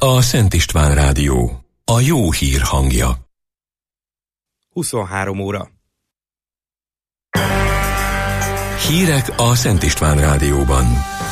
a Szent István Rádió, a jó hír hangja. 23 óra. Hírek a Szent István Rádióban.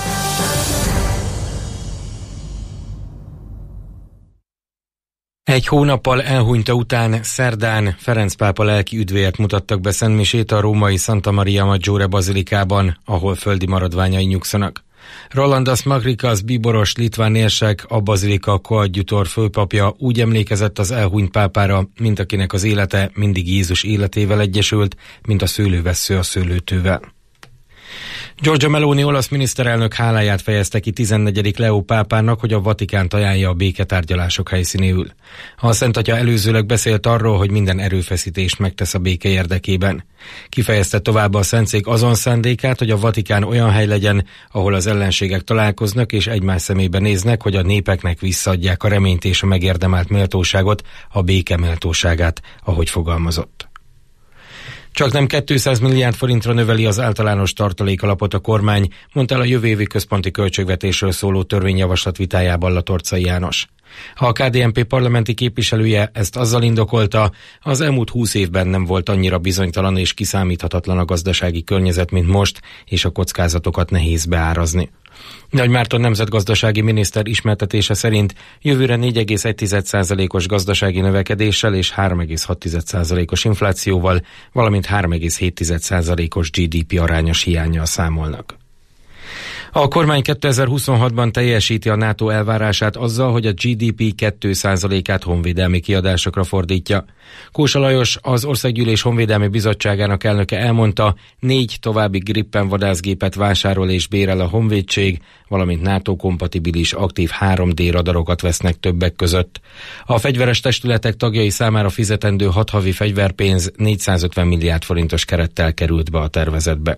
Egy hónappal elhunyta után szerdán Ferenc pápa lelki üdvért mutattak be szentmisét a római Santa Maria Maggiore bazilikában, ahol földi maradványai nyugszanak. Rolandas Magrikas bíboros litván érsek, a bazilika koadjutor főpapja úgy emlékezett az elhunyt pápára, mint akinek az élete mindig Jézus életével egyesült, mint a szőlővessző a szőlőtővel. Giorgia Meloni olasz miniszterelnök háláját fejezte ki 14. Leó pápának, hogy a Vatikánt ajánlja a béketárgyalások helyszínéül. A Szentatya előzőleg beszélt arról, hogy minden erőfeszítést megtesz a béke érdekében. Kifejezte továbbá a Szentszék azon szándékát, hogy a Vatikán olyan hely legyen, ahol az ellenségek találkoznak és egymás szemébe néznek, hogy a népeknek visszaadják a reményt és a megérdemelt méltóságot, a béke méltóságát, ahogy fogalmazott. Csaknem 200 milliárd forintra növeli az általános tartalékalapot a kormány, mondta el a jövő évi központi költségvetésről szóló törvényjavaslat vitájában Latorcai János. A KDNP parlamenti képviselője ezt azzal indokolta, az elmúlt 20 évben nem volt annyira bizonytalan és kiszámíthatatlan a gazdasági környezet, mint most, és a kockázatokat nehéz beárazni. Nagy Márton nemzetgazdasági miniszter ismertetése szerint jövőre 4,1%-os gazdasági növekedéssel és 3,6%-os inflációval, valamint 3,7%-os GDP arányos hiánnyal számolnak. A kormány 2026-ban teljesíti a NATO elvárását azzal, hogy a GDP 2%-át honvédelmi kiadásokra fordítja. Kósa Lajos, az Országgyűlés Honvédelmi Bizottságának elnöke elmondta, 4 további Gripen vadászgépet vásárol és bérel a honvédség, valamint NATO-kompatibilis aktív 3D radarokat vesznek többek között. A fegyveres testületek tagjai számára fizetendő 6 havi fegyverpénz 450 milliárd forintos kerettel került be a tervezetbe.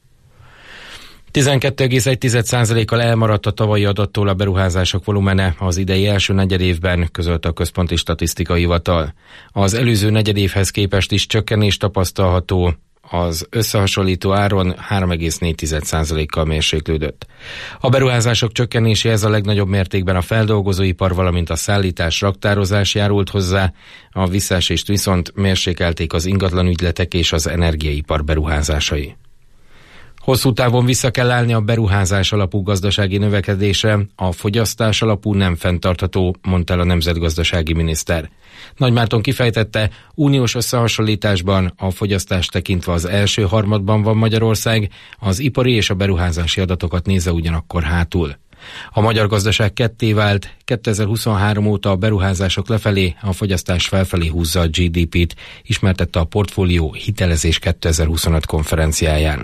12,1%-kal elmaradt a tavalyi adattól a beruházások volumene az idei első negyedévben, közölte a Központi Statisztikai Hivatal. Az előző negyedévhez képest is csökkenés tapasztalható, az összehasonlító áron 3,4%-kal mérséklődött. A beruházások csökkenéséhez a legnagyobb mértékben a feldolgozóipar, valamint a szállítás, raktározás járult hozzá, a visszaesést viszont mérsékelték az ingatlanügyletek és az energiaipar beruházásai. Hosszú távon vissza kell állni a beruházás alapú gazdasági növekedésre, a fogyasztás alapú nem fenntartható, mondta el a nemzetgazdasági miniszter. Nagy Márton kifejtette, uniós összehasonlításban a fogyasztás tekintve az első harmadban van Magyarország, az ipari és a beruházási adatokat nézve ugyanakkor hátul. A magyar gazdaság ketté vált, 2023 óta a beruházások lefelé, a fogyasztás felfelé húzza a GDP-t, ismertette a Portfólió Hitelezés 2025 konferenciáján.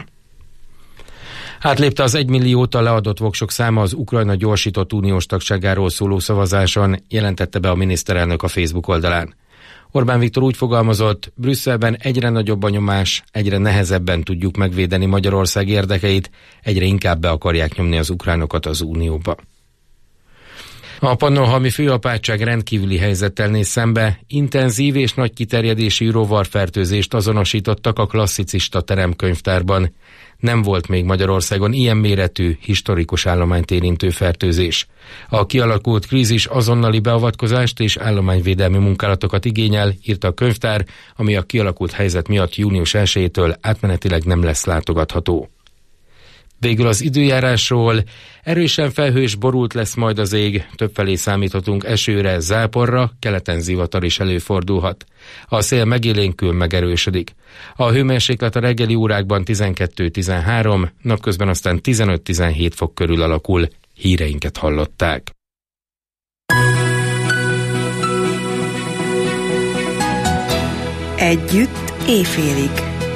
Átlépte az 1 millióta leadott voksok száma az Ukrajna gyorsított uniós tagságáról szóló szavazáson, jelentette be a miniszterelnök a Facebook oldalán. Orbán Viktor úgy fogalmazott, Brüsszelben egyre nagyobb a nyomás, egyre nehezebben tudjuk megvédeni Magyarország érdekeit, egyre inkább be akarják nyomni az ukránokat az unióba. A Pannonhalmi főapátság rendkívüli helyzettel néz szembe, intenzív és nagy kiterjedésű rovarfertőzést azonosítottak a klasszicista teremkönyvtárban. Nem volt még Magyarországon ilyen méretű, historikus állományt érintő fertőzés. A kialakult krízis azonnali beavatkozást és állományvédelmi munkálatokat igényel, írta a könyvtár, ami a kialakult helyzet miatt június 1-től átmenetileg nem lesz látogatható. Végül az időjárásról, erősen felhős, borult lesz majd az ég, többfelé számíthatunk esőre, záporra, keleten zivatar is előfordulhat. A szél megélénkül, megerősödik. A hőmérséklet a reggeli órákban 12-13, napközben aztán 15-17 fok körül alakul. Híreinket hallották. Együtt éjfélig.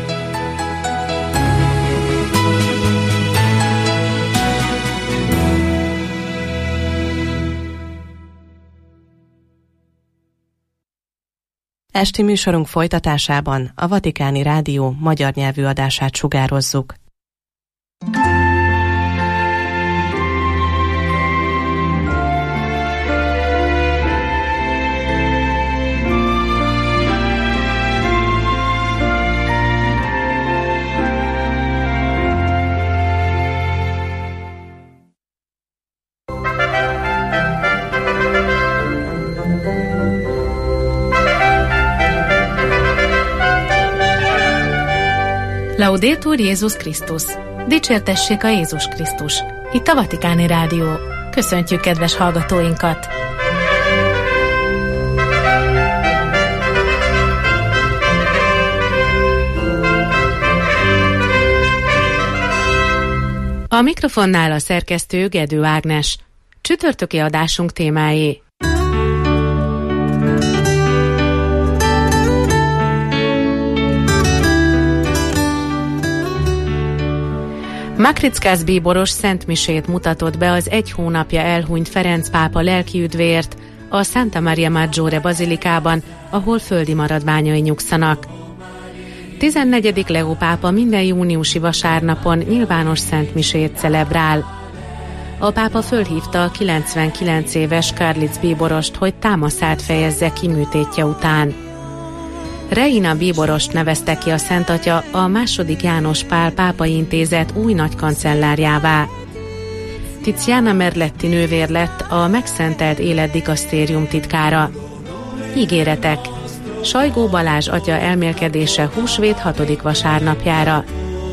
Esti műsorunk folytatásában a Vatikáni Rádió magyar nyelvű adását sugározzuk. Laudetur Jézus Krisztus! Dicsértessék a Jézus Krisztus! Itt a Vatikáni Rádió. Köszöntjük kedves hallgatóinkat! A mikrofonnál a szerkesztő Gedő Ágnes. Csütörtöki adásunk témáé. Makrickász bíboros szentmisét mutatott be az egy hónapja elhunyt Ferenc pápa lelkiüdvéért a Santa Maria Maggiore bazilikában, ahol földi maradványai nyugszanak. 14. Leó pápa minden júniusi vasárnapon nyilvános szentmisét celebrál. A pápa fölhívta a 99 éves Karlitz bíborost, hogy támaszát fejezze ki műtétje után. Reina bíborost nevezte ki a Szentatya a II. János Pál pápai intézet új nagykancellárjává. Tiziana Merletti nővér lett a megszentelt életdikasztérium titkára. Ígéretek. Sajgó Balázs atya elmélkedése húsvét 6. vasárnapjára.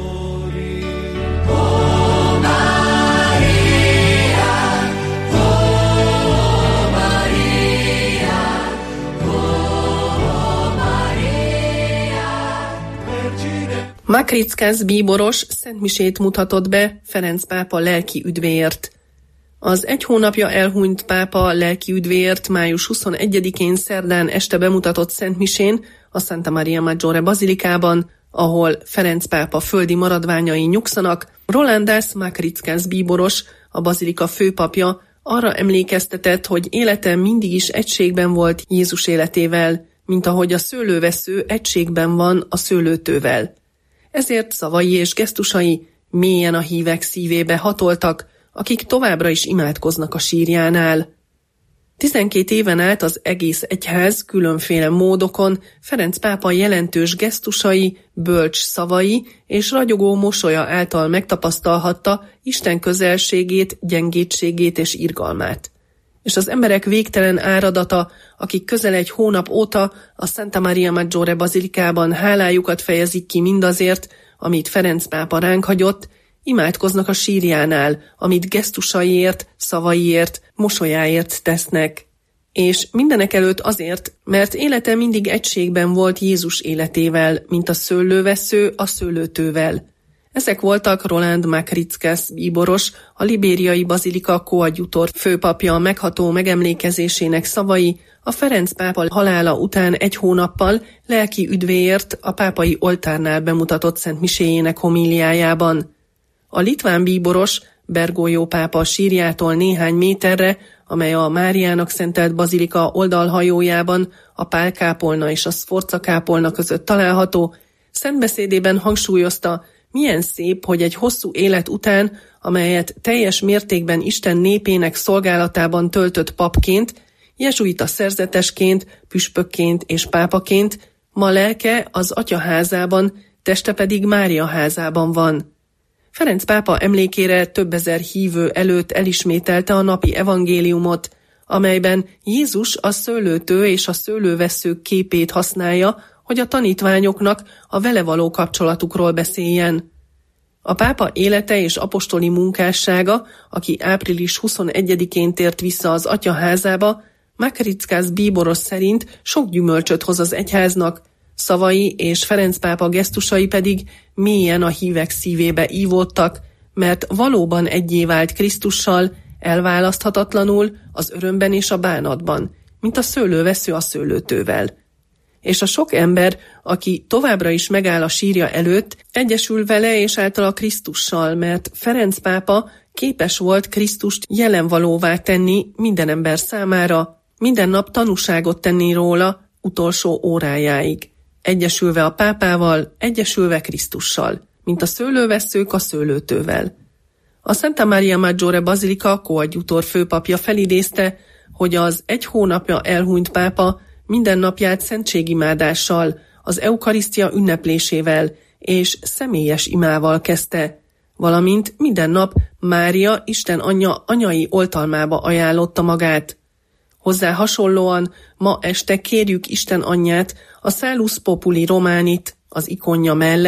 Makrickász bíboros szentmisét mutatott be Ferenc pápa lelki üdvéért. Az egy hónapja elhunyt pápa lelki üdvéért május 21-én szerdán este bemutatott szentmisén a Santa Maria Maggiore bazilikában, ahol Ferenc pápa földi maradványai nyugszanak, Rolandas Makrickász bíboros, a bazilika főpapja arra emlékeztetett, hogy élete mindig is egységben volt Jézus életével, mint ahogy a szőlővesző egységben van a szőlőtővel. Ezért szavai és gesztusai mélyen a hívek szívébe hatoltak, akik továbbra is imádkoznak a sírjánál. 12 éven át az egész egyház különféle módokon Ferenc pápa jelentős gesztusai, bölcs szavai és ragyogó mosolya által megtapasztalhatta Isten közelségét, gyengétségét és irgalmát. És az emberek végtelen áradata, akik közel egy hónap óta a Santa Maria Maggiore bazilikában hálájukat fejezik ki mindazért, amit Ferenc pápa ránk hagyott, imádkoznak a sírjánál, amit gesztusaiért, szavaiért, mosolyáért tesznek. És mindenekelőtt azért, mert élete mindig egységben volt Jézus életével, mint a szőlővesző a szőlőtővel. Ezek voltak Roland Makrickász bíboros, a libériai bazilika koadjutor főpapja megható megemlékezésének szavai a Ferenc pápa halála után egy hónappal lelki üdvéért a pápai oltárnál bemutatott szentmiséjének homíliájában. A litván bíboros Bergoglio pápa sírjától néhány méterre, amely a Máriának szentelt bazilika oldalhajójában, a Pál-kápolna és a Sforza-kápolna között található, szentbeszédében hangsúlyozta, milyen szép, hogy egy hosszú élet után, amelyet teljes mértékben Isten népének szolgálatában töltött papként, jezsuita szerzetesként, püspökként és pápaként, ma lelke az Atya házában, teste pedig Mária házában van. Ferenc pápa emlékére több ezer hívő előtt elismételte a napi evangéliumot, amelyben Jézus a szőlőtő és a szőlővesző képét használja, hogy a tanítványoknak a vele való kapcsolatukról beszéljen. A pápa élete és apostoli munkássága, aki április 21-én tért vissza az Atya házába, Makrickász bíboros szerint sok gyümölcsöt hoz az egyháznak, szavai és Ferenc pápa gesztusai pedig mélyen a hívek szívébe ívódtak, mert valóban egyé vált Krisztussal, elválaszthatatlanul az örömben és a bánatban, mint a szőlővesző a szőlőtővel. És a sok ember, aki továbbra is megáll a sírja előtt, egyesül vele és általa Krisztussal, mert Ferenc pápa képes volt Krisztust jelenvalóvá tenni minden ember számára, minden nap tanúságot tenni róla utolsó órájáig. Egyesülve a pápával, egyesülve Krisztussal, mint a szőlővesszők a szőlőtővel. A Santa Maria Maggiore bazilika koadjutor főpapja felidézte, hogy az egy hónapja elhunyt pápa minden napját szentségimádással, az eukarisztia ünneplésével és személyes imával kezdte, valamint minden nap Mária, Isten anyja anyai oltalmába ajánlotta magát. Hozzá hasonlóan ma este kérjük Isten anyját a Salus Populi Romanit, az ikonja mellett,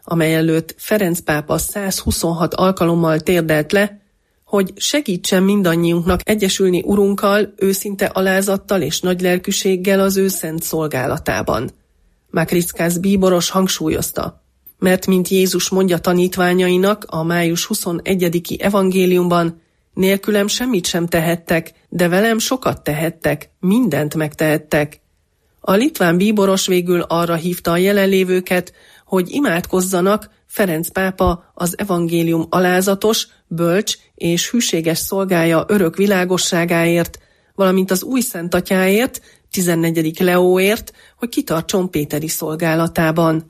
amely előtt Ferenc pápa 126 alkalommal térdelt le, hogy segítsen mindannyiunknak egyesülni Urunkkal, őszinte alázattal és nagy lelkűséggel az ő szent szolgálatában. Makriczkász bíboros hangsúlyozta, mert mint Jézus mondja tanítványainak a május 21. evangéliumban, nélkülem semmit sem tehettek, de velem sokat tehettek, mindent megtehettek. A litván bíboros végül arra hívta a jelenlévőket, hogy imádkozzanak Ferenc pápa az evangélium alázatos, bölcs és hűséges szolgája örök világosságáért, valamint az új szentatyáért, 14. Leóért, hogy kitartson péteri szolgálatában.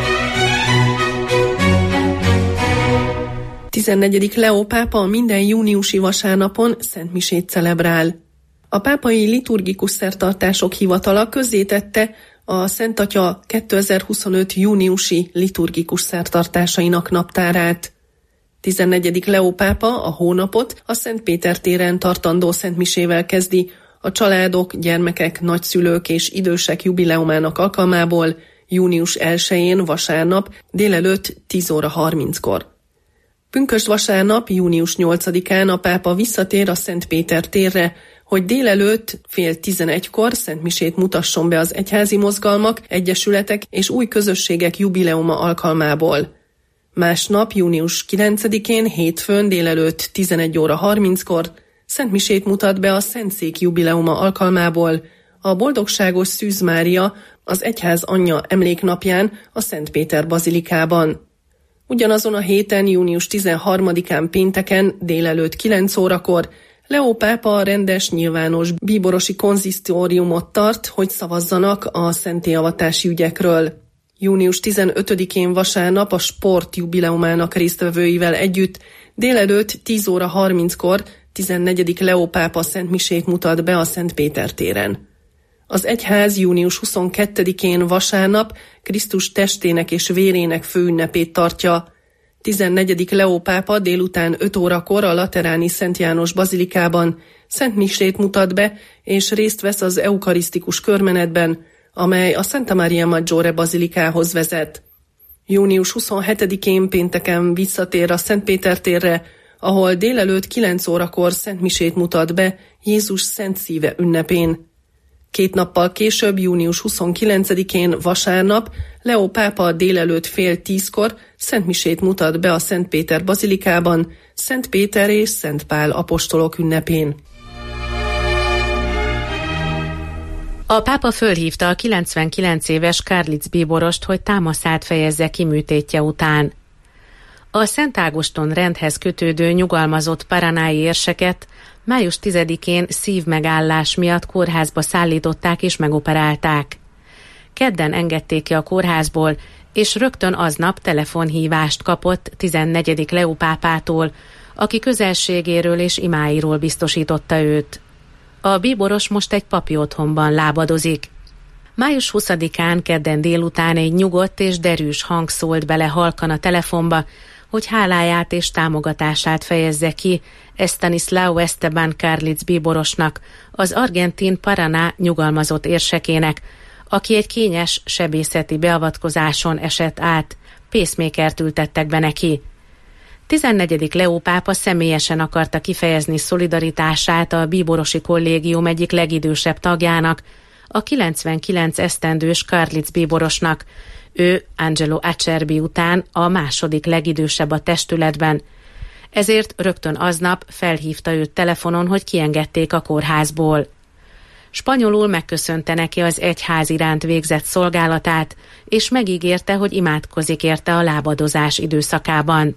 14. Leó pápa minden júniusi vasárnapon szentmisét celebrál. A pápai liturgikus szertartások hivatala közzétette a Szent Atya 2025. júniusi liturgikus szertartásainak naptárát. 14. Leó pápa a hónapot a Szent Péter téren tartandó szentmisével kezdi, a családok, gyermekek, nagyszülők és idősek jubileumának alkalmából június 1-én vasárnap délelőtt 10 óra 30-kor. Pünkösd vasárnap, június 8-án a pápa visszatér a Szent Péter térre, hogy délelőtt fél 11-kor szentmisét mutasson be az egyházi mozgalmak, egyesületek és új közösségek jubileuma alkalmából. Másnap, június 9-én, hétfőn délelőtt 11 óra 30-kor szentmisét mutat be a Szentszék jubileuma alkalmából a Boldogságos Szűz Mária, az egyház anyja emléknapján a Szent Péter bazilikában. Ugyanazon a héten, június 13-án pénteken délelőtt 9 órakor Leó pápa rendes nyilvános bíborosi konzisztóriumot tart, hogy szavazzanak a szentélyavatási ügyekről. Június 15-én vasárnap a sport jubileumának résztvevőivel együtt délelőtt 10 óra 30-kor 14. Leó pápa szentmisét mutat be a Szent Péter téren. Az egyház június 22-én vasárnap Krisztus testének és vérének főünnepét tartja. 14. Leó pápa délután 5 órakor a lateráni Szent János bazilikában szentmisét mutat be, és részt vesz az eukarisztikus körmenetben, amely a Santa Maria Maggiore bazilikához vezet. Június 27-én pénteken visszatér a Szent Péter térre, ahol délelőtt 9 órakor szentmisét mutat be Jézus Szent Szíve ünnepén. 2 nappal később, június 29-én vasárnap Leó pápa délelőtt fél 10-kor szentmisét mutat be a Szent Péter bazilikában, Szent Péter és Szent Pál apostolok ünnepén. A pápa fölhívta a 99 éves Karlitz bíborost, hogy támaszát fejezze ki műtétje után. A Szent Ágoston rendhez kötődő nyugalmazott paranái érseket május 10-én szívmegállás miatt kórházba szállították és megoperálták. Kedden engedték ki a kórházból, és rögtön aznap telefonhívást kapott 14. Leó pápától, aki közelségéről és imáiról biztosította őt. A bíboros most egy papi otthonban lábadozik. Május 20-án kedden délután egy nyugodt és derűs hang szólt bele halkan a telefonba, hogy háláját és támogatását fejezze ki Estanislao Esteban Karlitz bíborosnak, az argentin Paraná nyugalmazott érsekének, aki egy kényes sebészeti beavatkozáson esett át, pacemakert ültettek be neki. 14. Leó pápa személyesen akarta kifejezni szolidaritását a bíborosi kollégium egyik legidősebb tagjának, a 99 esztendős Karlitz bíborosnak. Ő Angelo Acerbi után a második legidősebb a testületben. Ezért rögtön aznap felhívta őt telefonon, hogy kiengedték a kórházból. Spanyolul megköszönte neki az egyház iránt végzett szolgálatát, és megígérte, hogy imádkozik érte a lábadozás időszakában.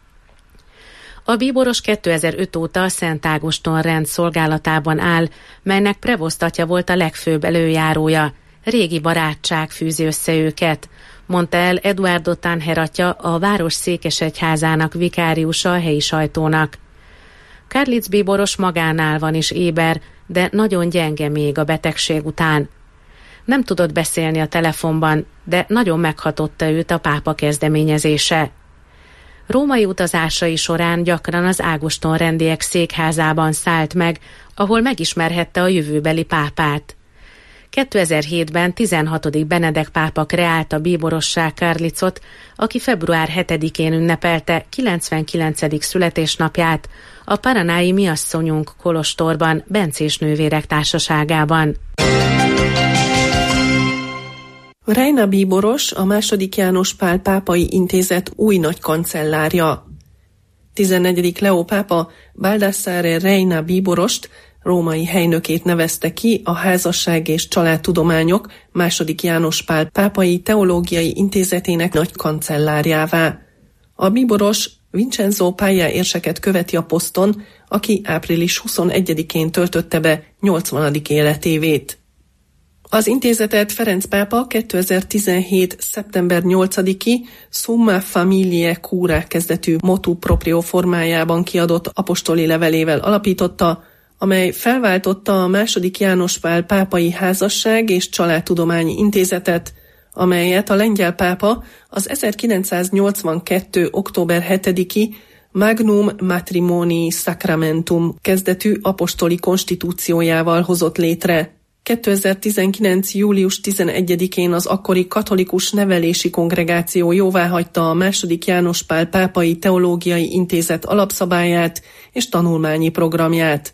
A bíboros 2005 óta a Szent Ágoston rend szolgálatában áll, melynek prevosztatja volt a legfőbb előjárója. Régi barátság fűzi össze őket, mondta el Eduardo Tanher atya, a város székesegyházának vikáriusa a helyi sajtónak. Karlitz bíboros magánál van és éber, de nagyon gyenge még a betegség után. Nem tudott beszélni a telefonban, de nagyon meghatotta őt a pápa kezdeményezése. Római utazásai során gyakran az Ágoston rendiek székházában szállt meg, ahol megismerhette a jövőbeli pápát. 2007-ben 16. Benedek pápa kreálta bíborossá Karlicot, aki február 7-én ünnepelte 99. születésnapját a paranái Miasszonyunk kolostorban, bencés nővérek társaságában. Reina bíboros a II. János Pál pápai intézet új nagy kancellárja. 14. Leó pápa Baldassare Reina bíborost, római helynökét nevezte ki a Házasság és Családtudományok II. János Pál pápai teológiai intézetének nagy kancellárjává. A bíboros Vincenzo Paglia érseket követi a poszton, aki április 21-én töltötte be 80. életévét. Az intézetet Ferenc pápa 2017. szeptember 8-i Summa Familiae Cura kezdetű motu proprio formájában kiadott apostoli levelével alapította, amely felváltotta a II. János Pál pápai házasság és családtudományi intézetet, amelyet a lengyel pápa az 1982. október 7-i Magnum Matrimonii Sacramentum kezdetű apostoli konstitúciójával hozott létre. 2019. július 11-én az akkori katolikus nevelési kongregáció jóváhagyta a II. János Pál pápai teológiai intézet alapszabályát és tanulmányi programját.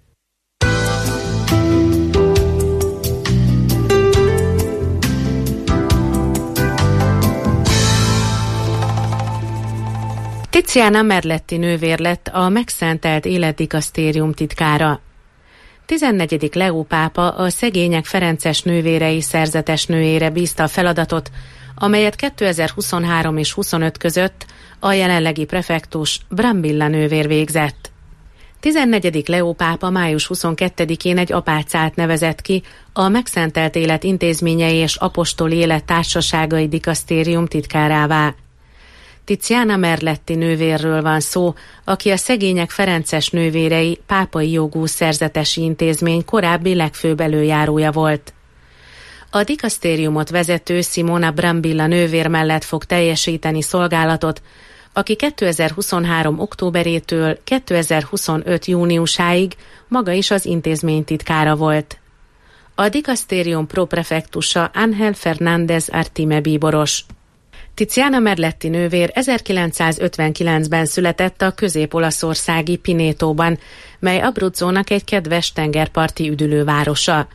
Tiziana Merletti nővér lett a megszentelt életdikasztérium titkára. 14. Leó pápa a szegények ferences nővérei szerzetes nőjére bízta a feladatot, amelyet 2023 és 25 között a jelenlegi prefektus Brambilla nővér végzett. 14. Leó pápa május 22-én egy apácát nevezett ki a megszentelt élet intézményei és apostoli élet társaságai dikasztérium titkárává. Tiziana Merletti nővérről van szó, aki a szegények ferences nővérei pápai jogú szerzetesi intézmény korábbi legfőbb előjárója volt. A dikasztériumot vezető Simona Brambilla nővér mellett fog teljesíteni szolgálatot, aki 2023. októberétől 2025. júniusáig maga is az intézmény titkára volt. A dikasztérium proprefektusa Ángel Fernández Artime bíboros. Tiziana Merletti nővér 1959-ben született a közép-olaszországi Pinétóban, mely Abruzzónak egy kedves tengerparti üdülővárosa.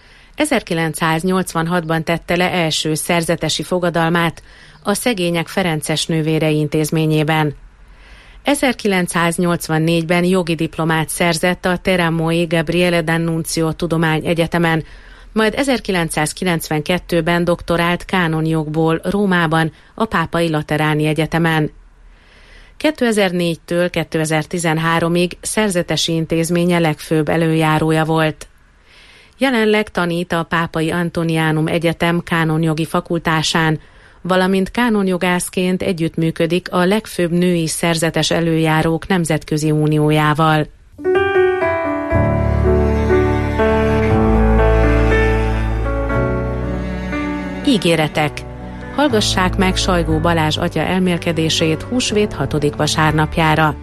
1986-ban tette le első szerzetesi fogadalmát a szegények ferences nővérei intézményében. 1984-ben jogi diplomát szerzett a Terramoi Gabriele D'Annunzio Tudományegyetemen, majd 1992-ben doktorált kánonjogból Rómában, a Pápai Lateráni Egyetemen. 2004-től 2013-ig szerzetesi intézménye legfőbb előjárója volt. Jelenleg tanít a Pápai Antonianum Egyetem kánonjogi fakultásán, valamint kánonjogászként együttműködik a legfőbb női szerzetes előjárók nemzetközi uniójával. Ígéretek. Hallgassák meg Sajgó Balázs atya elmélkedését húsvét 6. vasárnapjára.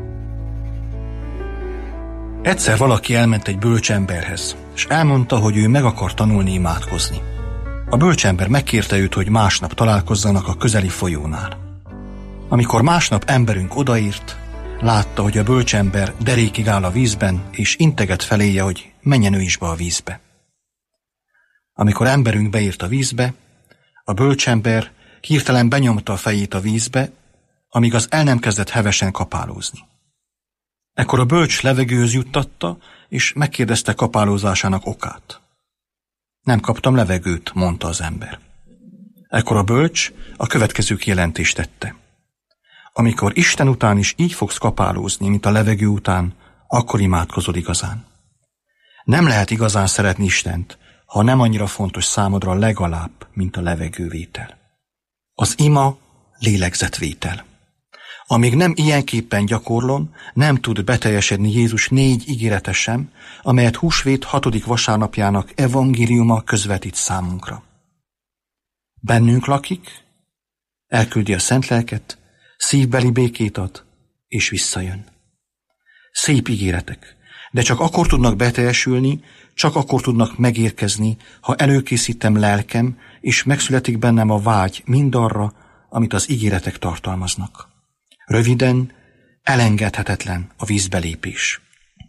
Egyszer valaki elment egy bölcsemberhez, és elmondta, hogy ő meg akar tanulni imádkozni. A bölcsember megkérte őt, hogy másnap találkozzanak a közeli folyónál. Amikor másnap emberünk odaírt, látta, hogy a bölcsember derékig áll a vízben, és integet feléje, hogy menjen ő is be a vízbe. Amikor emberünk beírt a vízbe, a bölcsember hirtelen benyomta a fejét a vízbe, amíg az el nem kezdett hevesen kapálózni. Ekkor a bölcs levegőhöz juttatta, és megkérdezte kapálózásának okát. Nem kaptam levegőt, mondta az ember. Ekkor a bölcs a következő kijelentést tette. Amikor Isten után is így fogsz kapálózni, mint a levegő után, akkor imádkozol igazán. Nem lehet igazán szeretni Istent, ha nem annyira fontos számodra legalább, mint a levegővétel. Az ima lélegzetvétel. Amíg nem ilyenképpen gyakorlom, nem tud beteljesedni Jézus 4 ígérete sem, amelyet húsvét 6. vasárnapjának evangéliuma közvetít számunkra. Bennünk lakik, elküldi a szent lelket, szívbeli békét ad, és visszajön. Szép ígéretek, De csak akkor tudnak beteljesülni, csak akkor tudnak megérkezni, ha előkészítem lelkem, és megszületik bennem a vágy mindarra, amit az ígéretek tartalmaznak. Röviden, elengedhetetlen a vízbelépés.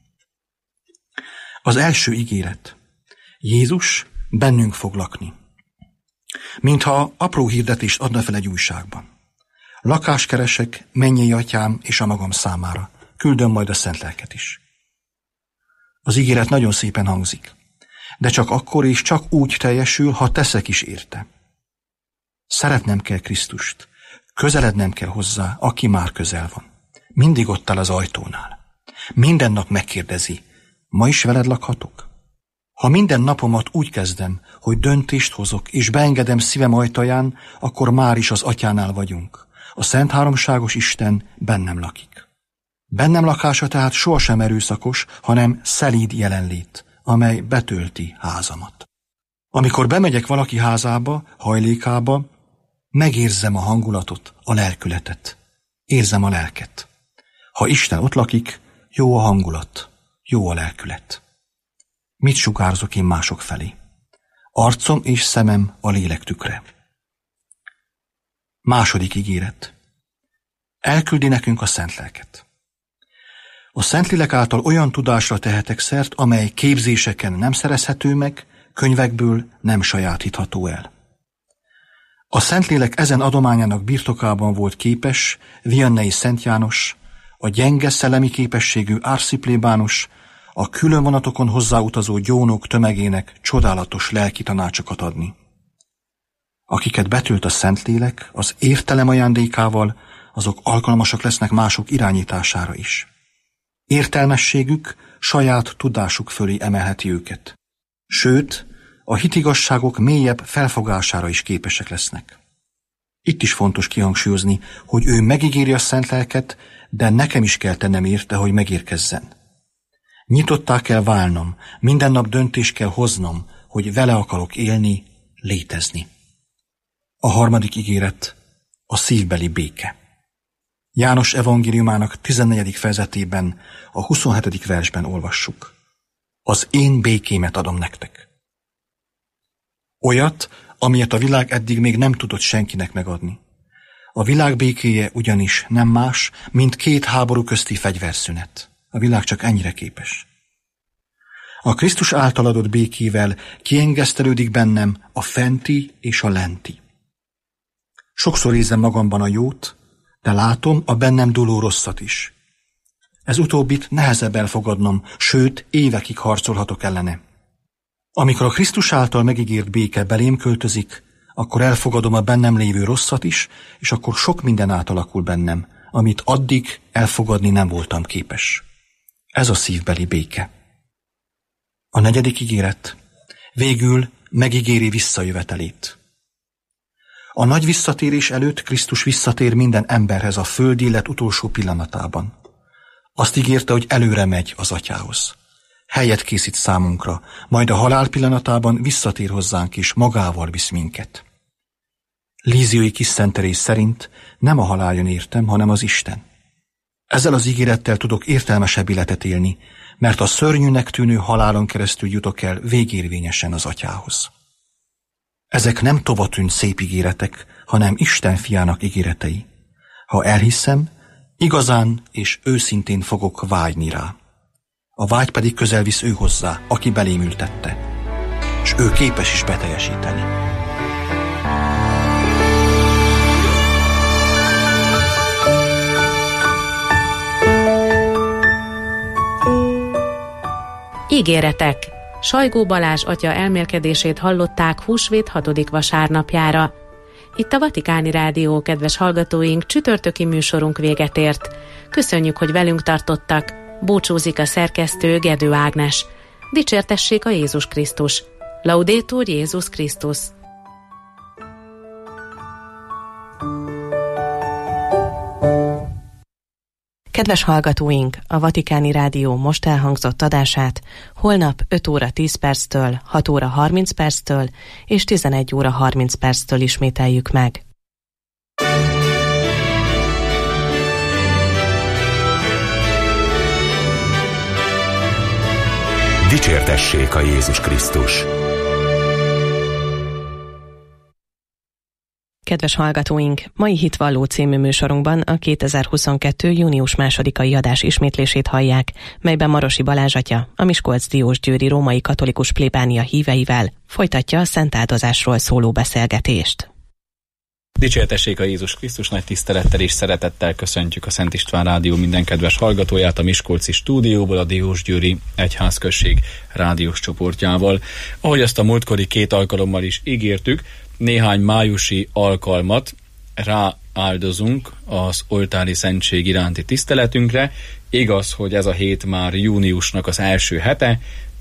Az első ígéret. Jézus bennünk fog lakni. Mintha apró hirdetést adna fel egy újságban. Lakást keresek, mennyei atyám és a magam számára. Küldöm majd a szent lelket is. Az ígéret nagyon szépen hangzik, de csak akkor és csak úgy teljesül, ha teszek is érte. Szeretnem kell Krisztust, közelednem kell hozzá, aki már közel van. Mindig ott áll az ajtónál. Minden nap megkérdezi, ma is veled lakhatok? Ha minden napomat úgy kezdem, hogy döntést hozok, és beengedem szívem ajtaján, akkor már is az atyánál vagyunk. A Szent Háromságos Isten bennem lakik. Bennem lakása tehát sohasem erőszakos, hanem szelíd jelenlét, amely betölti házamat. Amikor bemegyek valaki házába, hajlékába, megérzem a hangulatot, a lelkületet. Érzem a lelket. Ha Isten ott lakik, jó a hangulat, jó a lelkület. Mit sugárzok én mások felé? Arcom és szemem a lélek tükre. Második ígéret. Elküldi nekünk a szent lelket. A Szentlélek által olyan tudásra tehetek szert, amely képzéseken nem szerezhető meg, könyvekből nem sajátítható el. A Szentlélek ezen adományának birtokában volt képes Vianney Szent János, a gyenge szellemi képességű Arsi plébános, a külön vonatokon hozzáutazó gyónók tömegének csodálatos lelki tanácsokat adni. Akiket betölt a Szentlélek, az értelem ajándékával, azok alkalmasak lesznek mások irányítására is. Értelmességük saját tudásuk fölé emelheti őket. Sőt, a hitigazságok mélyebb felfogására is képesek lesznek. Itt is fontos kihangsúlyozni, hogy ő megígéri a szent lelket, de nekem is kell tennem érte, hogy megérkezzen. Nyitottá kell válnom, minden nap döntést kell hoznom, hogy vele akarok élni, létezni. A harmadik ígéret a szívbeli béke. János evangéliumának 14. fejezetében, a 27. versben olvassuk. Az én békémet adom nektek. Olyat, amilyet a világ eddig még nem tudott senkinek megadni. A világ békéje ugyanis nem más, mint 2 háború közti fegyverszünet. A világ csak ennyire képes. A Krisztus által adott békével kiengesztelődik bennem a fenti és a lenti. Sokszor érzem magamban a jót, de látom a bennem dúló rosszat is. Ez utóbbit nehezebb elfogadnom, sőt, évekig harcolhatok ellene. Amikor a Krisztus által megígért béke belém költözik, akkor elfogadom a bennem lévő rosszat is, és akkor sok minden átalakul bennem, amit addig elfogadni nem voltam képes. Ez a szívbeli béke. A 4. ígéret. Végül megígéri visszajövetelét. A nagy visszatérés előtt Krisztus visszatér minden emberhez a föld élet utolsó pillanatában. Azt ígérte, hogy előre megy az atyához. Helyet készít számunkra, majd a halál pillanatában visszatér hozzánk és magával visz minket. Líziói kis Szent Teréz szerint nem a halál jön értem, hanem az Isten. Ezzel az ígérettel tudok értelmesebb életet élni, mert a szörnyűnek tűnő halálon keresztül jutok el végérvényesen az atyához. Ezek nem tovatűnt szép ígéretek, hanem Isten fiának ígéretei. Ha elhiszem, igazán és őszintén fogok vágyni rá. A vágy pedig közel visz ő hozzá, aki belém ültette, és ő képes is beteljesíteni. Ígéretek. Sajgó Balázs atya elmélkedését hallották húsvét 6. vasárnapjára. Itt a Vatikáni Rádió, kedves hallgatóink, csütörtöki műsorunk véget ért. Köszönjük, hogy velünk tartottak. Búcsúzik a szerkesztő Gedő Ágnes. Dicsértessék a Jézus Krisztus. Laudetur Jézus Krisztus. Kedves hallgatóink, a Vatikáni Rádió most elhangzott adását holnap 5 óra 10 perctől, 6 óra 30 perctől és 11 óra 30 perctől ismételjük meg. Dicsértessék a Jézus Krisztus! Kedves hallgatóink, mai Hitvalló című műsorunkban a 2022. június 2-ai adás ismétlését hallják, melyben Marosi Balázs atya, a Miskolc-Diósgyőri római katolikus plébánia híveivel folytatja a szentáldozásról szóló beszélgetést. Dicsértessék a Jézus Krisztus, nagy tisztelettel és szeretettel köszöntjük a Szent István Rádió minden kedves hallgatóját a miskolci stúdióból, a Diósgyőri Egyházközség rádiós csoportjával. Ahogy azt a múltkori 2 alkalommal is ígértük, néhány májusi alkalmat rááldozunk az oltári szentség iránti tiszteletünkre. Igaz, hogy ez a hét már júniusnak az első hete,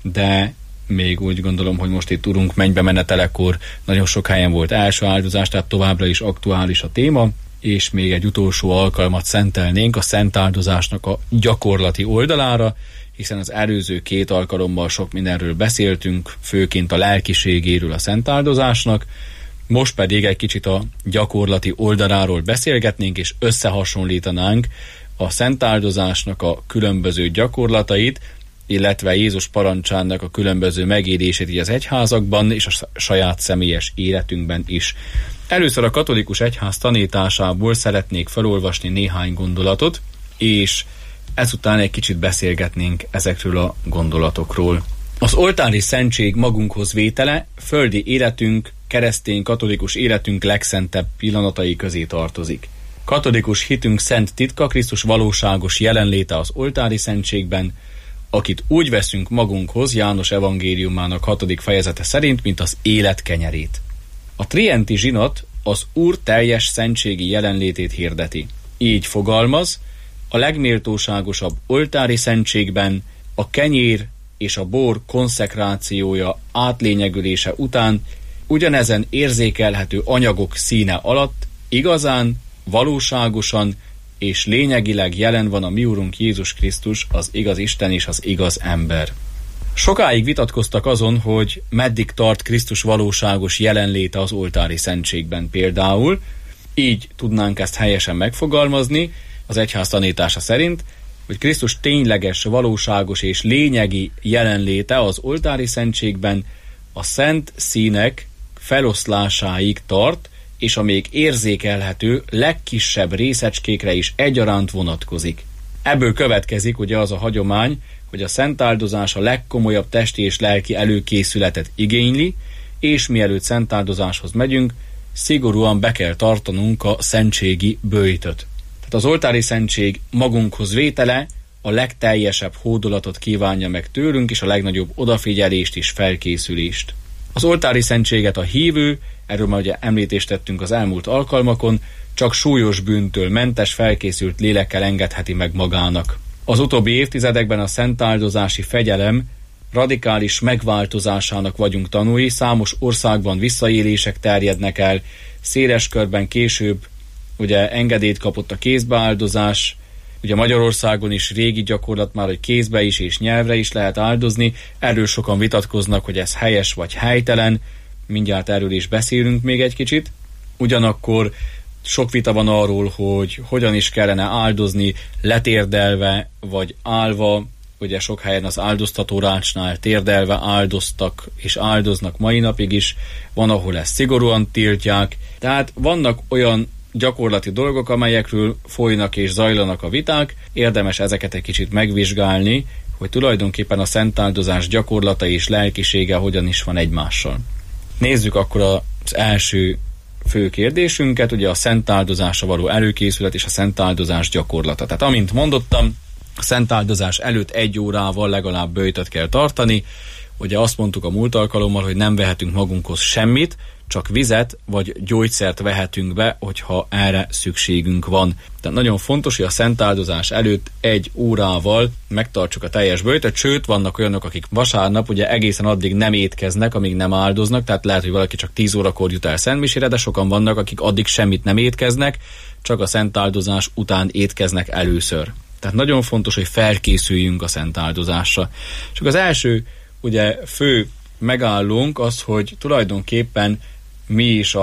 de még úgy gondolom, hogy most itt Urunk mennybe menetelekor nagyon sok helyen volt első áldozás, tehát továbbra is aktuális a téma, és még egy utolsó alkalmat szentelnénk a szentáldozásnak a gyakorlati oldalára, hiszen az előző 2 alkalommal sok mindenről beszéltünk, főként a lelkiségéről a szentáldozásnak, most pedig egy kicsit a gyakorlati oldaláról beszélgetnénk, és összehasonlítanánk a szentáldozásnak a különböző gyakorlatait, illetve Jézus parancsának a különböző megélését így az egyházakban és a saját személyes életünkben is. Először a katolikus egyház tanításából szeretnék felolvasni néhány gondolatot, és ezután egy kicsit beszélgetnénk ezekről a gondolatokról. Az oltári szentség magunkhoz vétele földi életünk, keresztény katolikus életünk legszentebb pillanatai közé tartozik. Katolikus hitünk szent titka Krisztus valóságos jelenléte az oltári szentségben, akit úgy veszünk magunkhoz János evangéliumának 6. fejezete szerint, mint az élet kenyerét. A trienti zsinat az Úr teljes szentségi jelenlétét hirdeti. Így fogalmaz, a legméltóságosabb oltári szentségben a kenyér és a bor konszekrációja átlényegülése után ugyanezen érzékelhető anyagok színe alatt igazán, valóságosan és lényegileg jelen van a mi Urunk Jézus Krisztus, az igaz Isten és az igaz ember. Sokáig vitatkoztak azon, hogy meddig tart Krisztus valóságos jelenléte az oltári szentségben például. Így tudnánk ezt helyesen megfogalmazni, az egyház tanítása szerint, hogy Krisztus tényleges, valóságos és lényegi jelenléte az oltári szentségben a szent színek feloszlásáig tart, és a még érzékelhető legkisebb részecskékre is egyaránt vonatkozik. Ebből következik ugye az a hagyomány, hogy a szentáldozás a legkomolyabb testi és lelki előkészületet igényli, és mielőtt szentáldozáshoz megyünk, szigorúan be kell tartanunk a szentségi böjtöt. Tehát az oltári szentség magunkhoz vétele a legteljesebb hódolatot kívánja meg tőlünk, és a legnagyobb odafigyelést és felkészülést. Az oltári szentséget a hívő, erről már ugye említést tettünk az elmúlt alkalmakon, csak súlyos bűntől mentes, felkészült lélekkel engedheti meg magának. Az utóbbi évtizedekben a szentáldozási fegyelem radikális megváltozásának vagyunk tanúi, számos országban visszaélések terjednek el, széles körben később ugye engedélyt kapott a kézbeáldozás, ugye Magyarországon is régi gyakorlat már, hogy kézbe is és nyelvre is lehet áldozni, erről sokan vitatkoznak, hogy ez helyes vagy helytelen, mindjárt erről is beszélünk még egy kicsit. Ugyanakkor sok vita van arról, hogy hogyan is kellene áldozni, letérdelve vagy állva, ugye sok helyen az áldoztatórácsnál térdelve áldoztak és áldoznak mai napig is, van, ahol ezt szigorúan tiltják, tehát vannak olyan gyakorlati dolgok, amelyekről folynak és zajlanak a viták, érdemes ezeket egy kicsit megvizsgálni, hogy tulajdonképpen a szentáldozás gyakorlata és lelkisége hogyan is van egymással. Nézzük akkor az első fő kérdésünket, ugye a szentáldozásra való előkészület és a szentáldozás gyakorlata. Tehát amint mondottam, a szentáldozás előtt 1 órával legalább böjtöt kell tartani. Ugye azt mondtuk a múlt alkalommal, hogy nem vehetünk magunkhoz semmit, csak vizet vagy gyógyszert vehetünk be, hogyha erre szükségünk van. Tehát nagyon fontos, hogy a szentáldozás előtt 1 órával megtartsuk a teljes böjtöt, sőt, vannak olyanok, akik vasárnap ugye egészen addig nem étkeznek, amíg nem áldoznak, tehát lehet, hogy valaki csak 10 órakor jut el szentmisére, de sokan vannak, akik addig semmit nem étkeznek, csak a szentáldozás után étkeznek először. Tehát nagyon fontos, hogy felkészüljünk a szentáldozásra. Csak az első ugye fő megállunk az, hogy tulajdonképpen mi is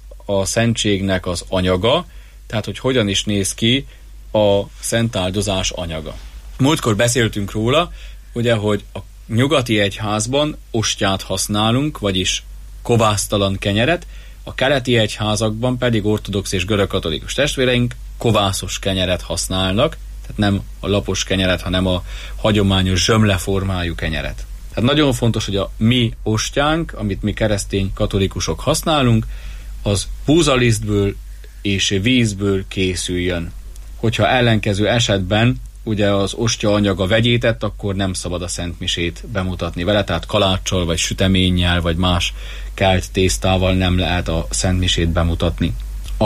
a szentségnek az anyaga, tehát hogy hogyan is néz ki a szentáldozás anyaga. Múltkor beszéltünk róla, ugye, hogy a nyugati egyházban ostját használunk, vagyis kovásztalan kenyeret, a keleti egyházakban pedig ortodox és görögkatolikus testvéreink kovászos kenyeret használnak, tehát nem a lapos kenyeret, hanem a hagyományos zsömleformájú kenyeret. Tehát nagyon fontos, hogy a mi ostjánk, amit mi keresztény katolikusok használunk, az búzalisztből és vízből készüljön. Hogyha ellenkező esetben ugye az ostya anyaga vegyített, akkor nem szabad a szentmisét bemutatni vele, tehát kaláccsal, vagy süteménnyel, vagy más kelt tésztával nem lehet a szentmisét bemutatni.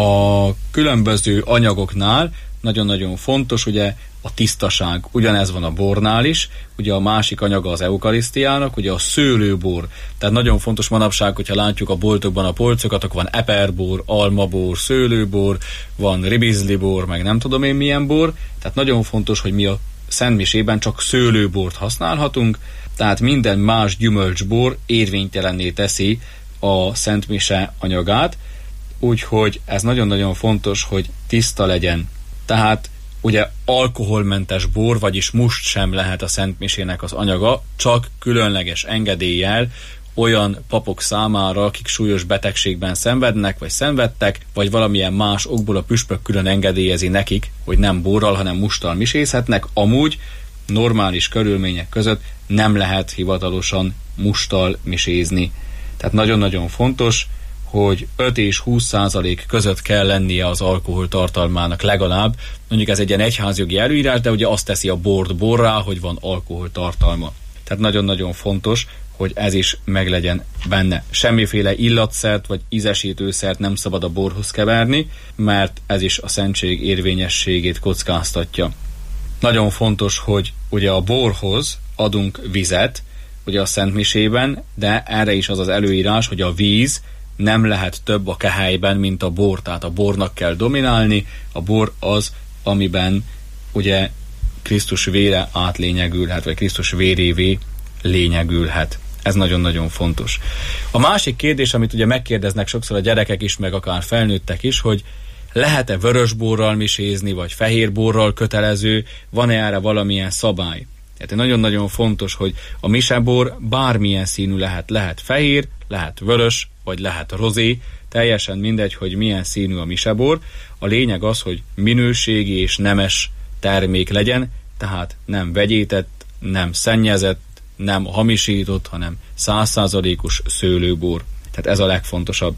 A különböző anyagoknál nagyon-nagyon fontos ugye a tisztaság. Ugyanez van a bornál is, ugye a másik anyaga az eukarisztiának, ugye a szőlőbor. Tehát nagyon fontos manapság, hogyha látjuk a boltokban a polcokat, akkor van eperbor, almabor, szőlőbor, van ribizlibor, meg nem tudom én milyen bor. Tehát nagyon fontos, hogy mi a szentmisében csak szőlőbort használhatunk, tehát minden más gyümölcsbor érvénytelenné teszi a szentmise anyagát, úgyhogy ez nagyon-nagyon fontos, hogy tiszta legyen. Tehát ugye alkoholmentes bor, vagyis must sem lehet a szentmisének az anyaga, csak különleges engedéllyel olyan papok számára, akik súlyos betegségben szenvednek, vagy szenvedtek, vagy valamilyen más okból a püspök külön engedélyezi nekik, hogy nem borral, hanem musttal misézhetnek, amúgy normális körülmények között nem lehet hivatalosan musttal misézni. Tehát nagyon-nagyon fontos, hogy 5 és 20% között kell lennie az alkohol tartalmának legalább. Mondjuk ez egy ilyen egyházjogi előírás, de ugye azt teszi a bort borrá, hogy van alkohol tartalma. Tehát nagyon-nagyon fontos, hogy ez is meglegyen benne. Semmiféle illatszert vagy ízesítőszert nem szabad a borhoz keverni, mert ez is a szentség érvényességét kockáztatja. Nagyon fontos, hogy ugye a borhoz adunk vizet, ugye a szentmisében, de erre is az az előírás, hogy a víz nem lehet több a kehelyben, mint a bor, tehát a bornak kell dominálni, a bor az, amiben ugye Krisztus vére átlényegülhet, vagy Krisztus vérévé lényegülhet. Ez nagyon-nagyon fontos. A másik kérdés, amit ugye megkérdeznek sokszor a gyerekek is, meg akár felnőttek is, hogy lehet-e vörösborral misézni, vagy fehérborral kötelező, van-e erre valamilyen szabály? Tehát nagyon-nagyon fontos, hogy a misebor bármilyen színű lehet fehér, lehet vörös, vagy lehet rozé, teljesen mindegy, hogy milyen színű a misebor. A lényeg az, hogy minőségi és nemes termék legyen, tehát nem vegyített, nem szennyezett, nem hamisított, hanem 100%-os szőlőbor. Tehát ez a legfontosabb.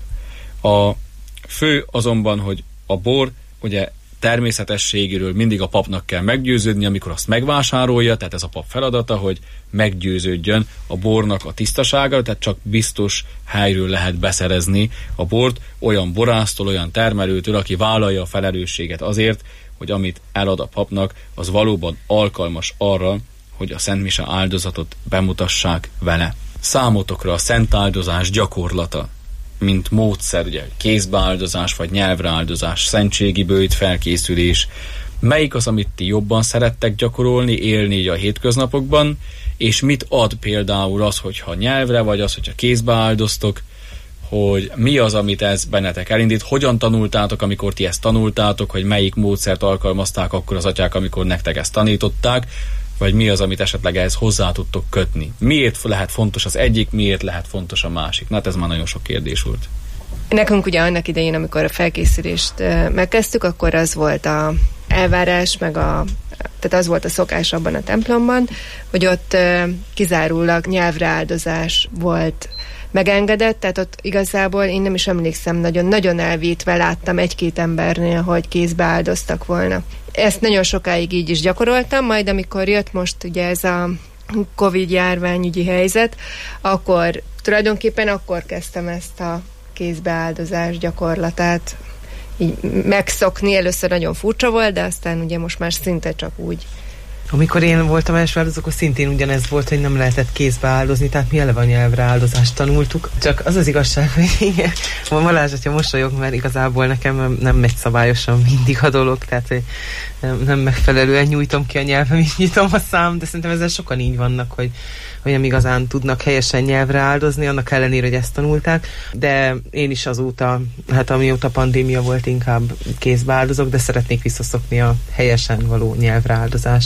A fő azonban, hogy a bor ugye természetességéről mindig a papnak kell meggyőződni, amikor azt megvásárolja, tehát ez a pap feladata, hogy meggyőződjön a bornak a tisztasága, tehát csak biztos helyről lehet beszerezni a bort olyan borásztól, olyan termelőtől, aki vállalja a felelősséget azért, hogy amit elad a papnak, az valóban alkalmas arra, hogy a szentmise áldozatot bemutassák vele. Számotokra a szent áldozás gyakorlata, mint módszer, ugye kézbeáldozás vagy nyelvreáldozás, szentségi bőjt felkészülés. Melyik az, amit ti jobban szerettek gyakorolni, élni a hétköznapokban, és mit ad például az, hogyha nyelvre, vagy az, hogyha kézbeáldoztok, hogy mi az, amit ez bennetek elindít, hogyan tanultátok, amikor ti ezt tanultátok, hogy melyik módszert alkalmazták akkor az atyák, amikor nektek ezt tanították, vagy mi az, amit esetleg ehhez hozzá tudtok kötni. Miért lehet fontos az egyik, miért lehet fontos a másik? Na, hát ez már nagyon sok kérdés volt. Nekünk ugye annak idején, amikor a felkészülést megkezdtük, akkor az volt a elvárás, tehát az volt a szokás abban a templomban, hogy ott kizárólag nyelvreáldozás volt megengedett, tehát ott igazából én nem is emlékszem, nagyon elvétve láttam egy-két embernél, hogy kézbe áldoztak volna. Ezt nagyon sokáig így is gyakoroltam, majd amikor jött most ugye ez a Covid járványügyi helyzet, akkor tulajdonképpen akkor kezdtem ezt a kézbeáldozás gyakorlatát így megszokni. Először nagyon furcsa volt, de aztán ugye most már szinte csak úgy. Amikor én voltam első áldozó, akkor szintén ugyanez volt, hogy nem lehetett kézbe áldozni, tehát mi eleve a nyelvre áldozást tanultuk. Csak az az igazság, hogy igen, Balázs, hogyha mosolyog, mert igazából nekem nem megy szabályosan mindig a dolog, tehát hogy nem megfelelően nyújtom ki a nyelvem, így nyitom a szám, de szerintem ezzel sokan így vannak, hogy nem igazán tudnak helyesen nyelvre áldozni, annak ellenére, hogy ezt tanulták, de én is azóta, hát amióta pandémia volt, inkább kézbe áldozok, de szeretnék visszaszokni a helyesen való nyelvre áldozásra.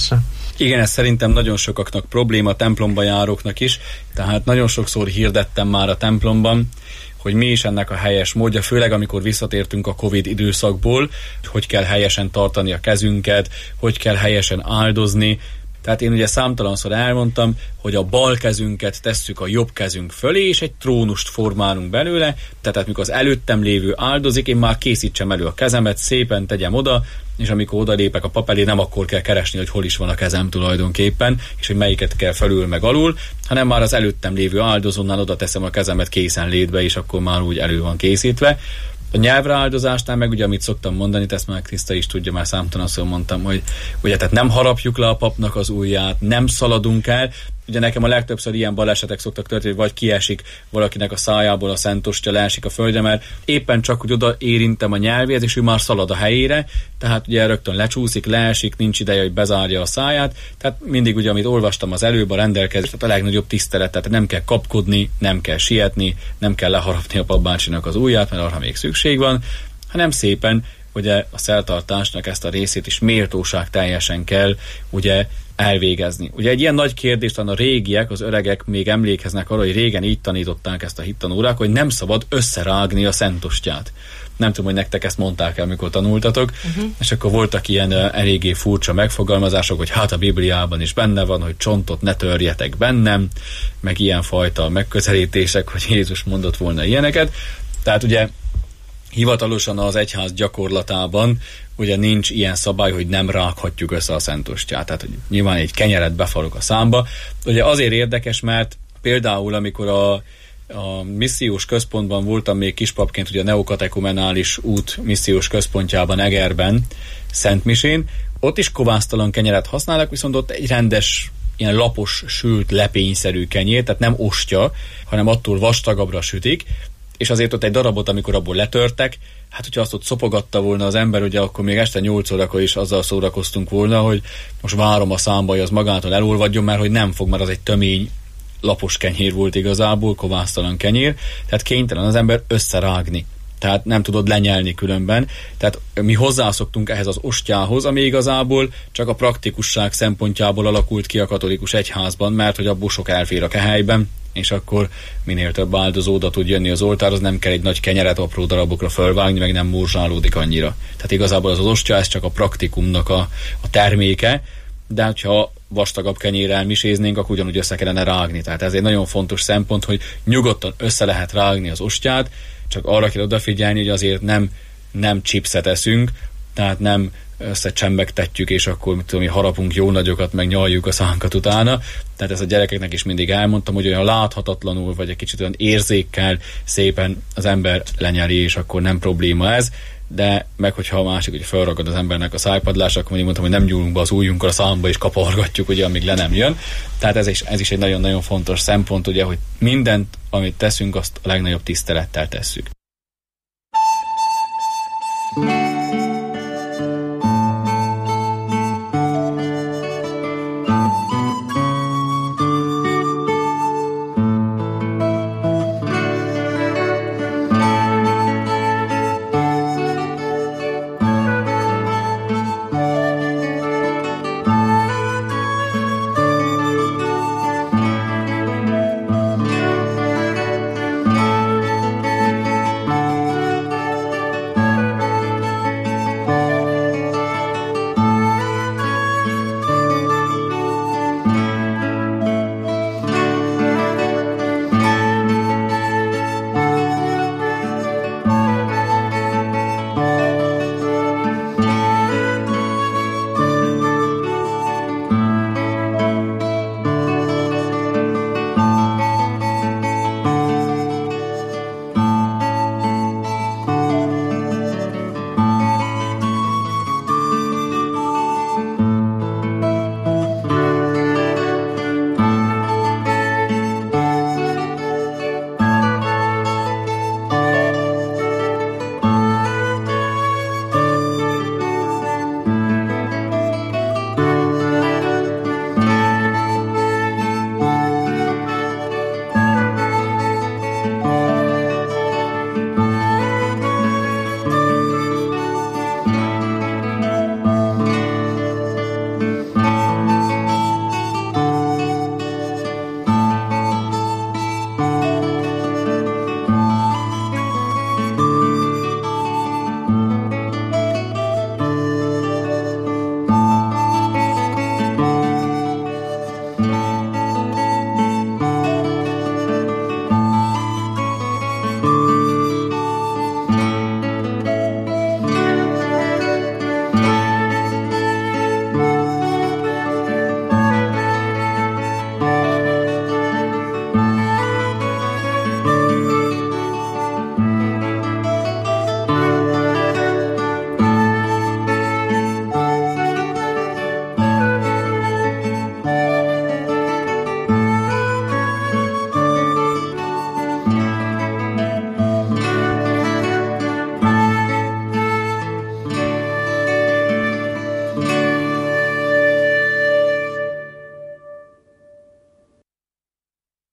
Igen, ez szerintem nagyon sokaknak probléma, templomba járóknak is, tehát nagyon sokszor hirdettem már a templomban, hogy mi is ennek a helyes módja, főleg amikor visszatértünk a Covid időszakból, hogy kell helyesen tartani a kezünket, hogy kell helyesen áldozni. Tehát én ugye számtalanszor elmondtam, hogy a bal kezünket tesszük a jobb kezünk fölé, és egy trónust formálunk belőle, tehát amikor az előttem lévő áldozik, én már készítsem elő a kezemet, szépen tegyem oda, és amikor odalépek a pap elé, nem akkor kell keresni, hogy hol is van a kezem tulajdonképpen, és hogy melyiket kell felül meg alul, hanem már az előttem lévő áldozónál oda teszem a kezemet készenlétbe, és akkor már úgy elő van készítve. A nyelvreáldozásnál meg ugye, amit szoktam mondani, ezt már Kriszta is tudja, már számtalanszor mondtam, hogy ugye tehát nem harapjuk le a papnak az ujját, nem szaladunk el. Ugye nekem a legtöbbször ilyen balesetek szoktak történni, vagy kiesik valakinek a szájából a szentostya, leesik a földre, mert éppen csak, hogy oda érintem a nyelvéhez, és ő már szalad a helyére, tehát ugye rögtön lecsúszik, leesik, nincs ideje, hogy bezárja a száját. Tehát mindig ugye, amit olvastam az előbb, a rendelkezés, tehát a legnagyobb tisztelet, tehát nem kell kapkodni, nem kell sietni, nem kell leharapni a papbácsinak az ujját, mert arra még szükség van, hanem szépen ugye a szertartásnak ezt a részét is méltóság teljesen kell ugye elvégezni. Ugye egy ilyen nagy kérdést a régiek, az öregek még emlékeznek arra, hogy régen így tanították ezt a hittanórák, hogy nem szabad összerágni a szentostját. Nem tudom, hogy nektek ezt mondták el, amikor tanultatok, és akkor voltak ilyen eléggé furcsa megfogalmazások, hogy hát a Bibliában is benne van, hogy csontot ne törjetek bennem, meg ilyenfajta megközelítések, hogy Jézus mondott volna ilyeneket. Tehát ugye hivatalosan az egyház gyakorlatában ugye nincs ilyen szabály, hogy nem rághatjuk össze a szentostját. Tehát hogy nyilván egy kenyeret befarok a számba. Ugye azért érdekes, mert például amikor a missziós központban voltam még kispapként, ugye a neokatekumenális út missziós központjában Egerben, Szentmisén, ott is kovásztalan kenyeret használnak, viszont ott egy rendes ilyen lapos, sült, lepényszerű kenyér, tehát nem ostya, hanem attól vastagabbra sütik, és azért ott egy darabot, amikor abból letörtek, hát hogyha azt ott szopogatta volna az ember, ugye akkor még este 8 órakor is azzal szórakoztunk volna, hogy most várom a számba, hogy az magától elolvadjon, mert hogy nem fog, mert az egy tömény, lapos kenyér volt igazából, kovásztalan kenyér, tehát kénytelen az ember összerágni. Tehát nem tudod lenyelni különben. Tehát mi hozzászoktunk ehhez az ostyához, ami igazából csak a praktikusság szempontjából alakult ki a katolikus egyházban, mert hogy abból sok elfér a kehelyben, és akkor minél több áldozó oda tud jönni az oltárhoz, nem kell egy nagy kenyeret apró darabokra fölvágni, meg nem morzsálódik annyira. Tehát igazából az ostya, ez csak a praktikumnak a terméke, de ha vastagabb kenyérrel miséznénk, akkor ugyanúgy össze kellene rágni. Tehát ez egy nagyon fontos szempont, hogy nyugodtan össze lehet rágni az ostját, csak arra kell odafigyelni, hogy azért nem chipset eszünk, tehát nem összecsembegtetjük, és akkor mit tudom, harapunk jó nagyokat, meg nyaljuk a szánkat utána. Tehát ezt a gyerekeknek is mindig elmondtam, hogy olyan láthatatlanul, vagy egy kicsit olyan érzékkel szépen az ember lenyeli, és akkor nem probléma ez. De meg hogyha a másik, hogy felragad az embernek a szájpadlás, akkor mondjuk mondtam, hogy nem nyúlunk be az ujjunkkal a számba, és kapargatjuk, ugye, amíg le nem jön. Tehát ez is egy nagyon-nagyon fontos szempont, ugye, hogy mindent, amit teszünk, azt a legnagyobb tisztelettel tesszük.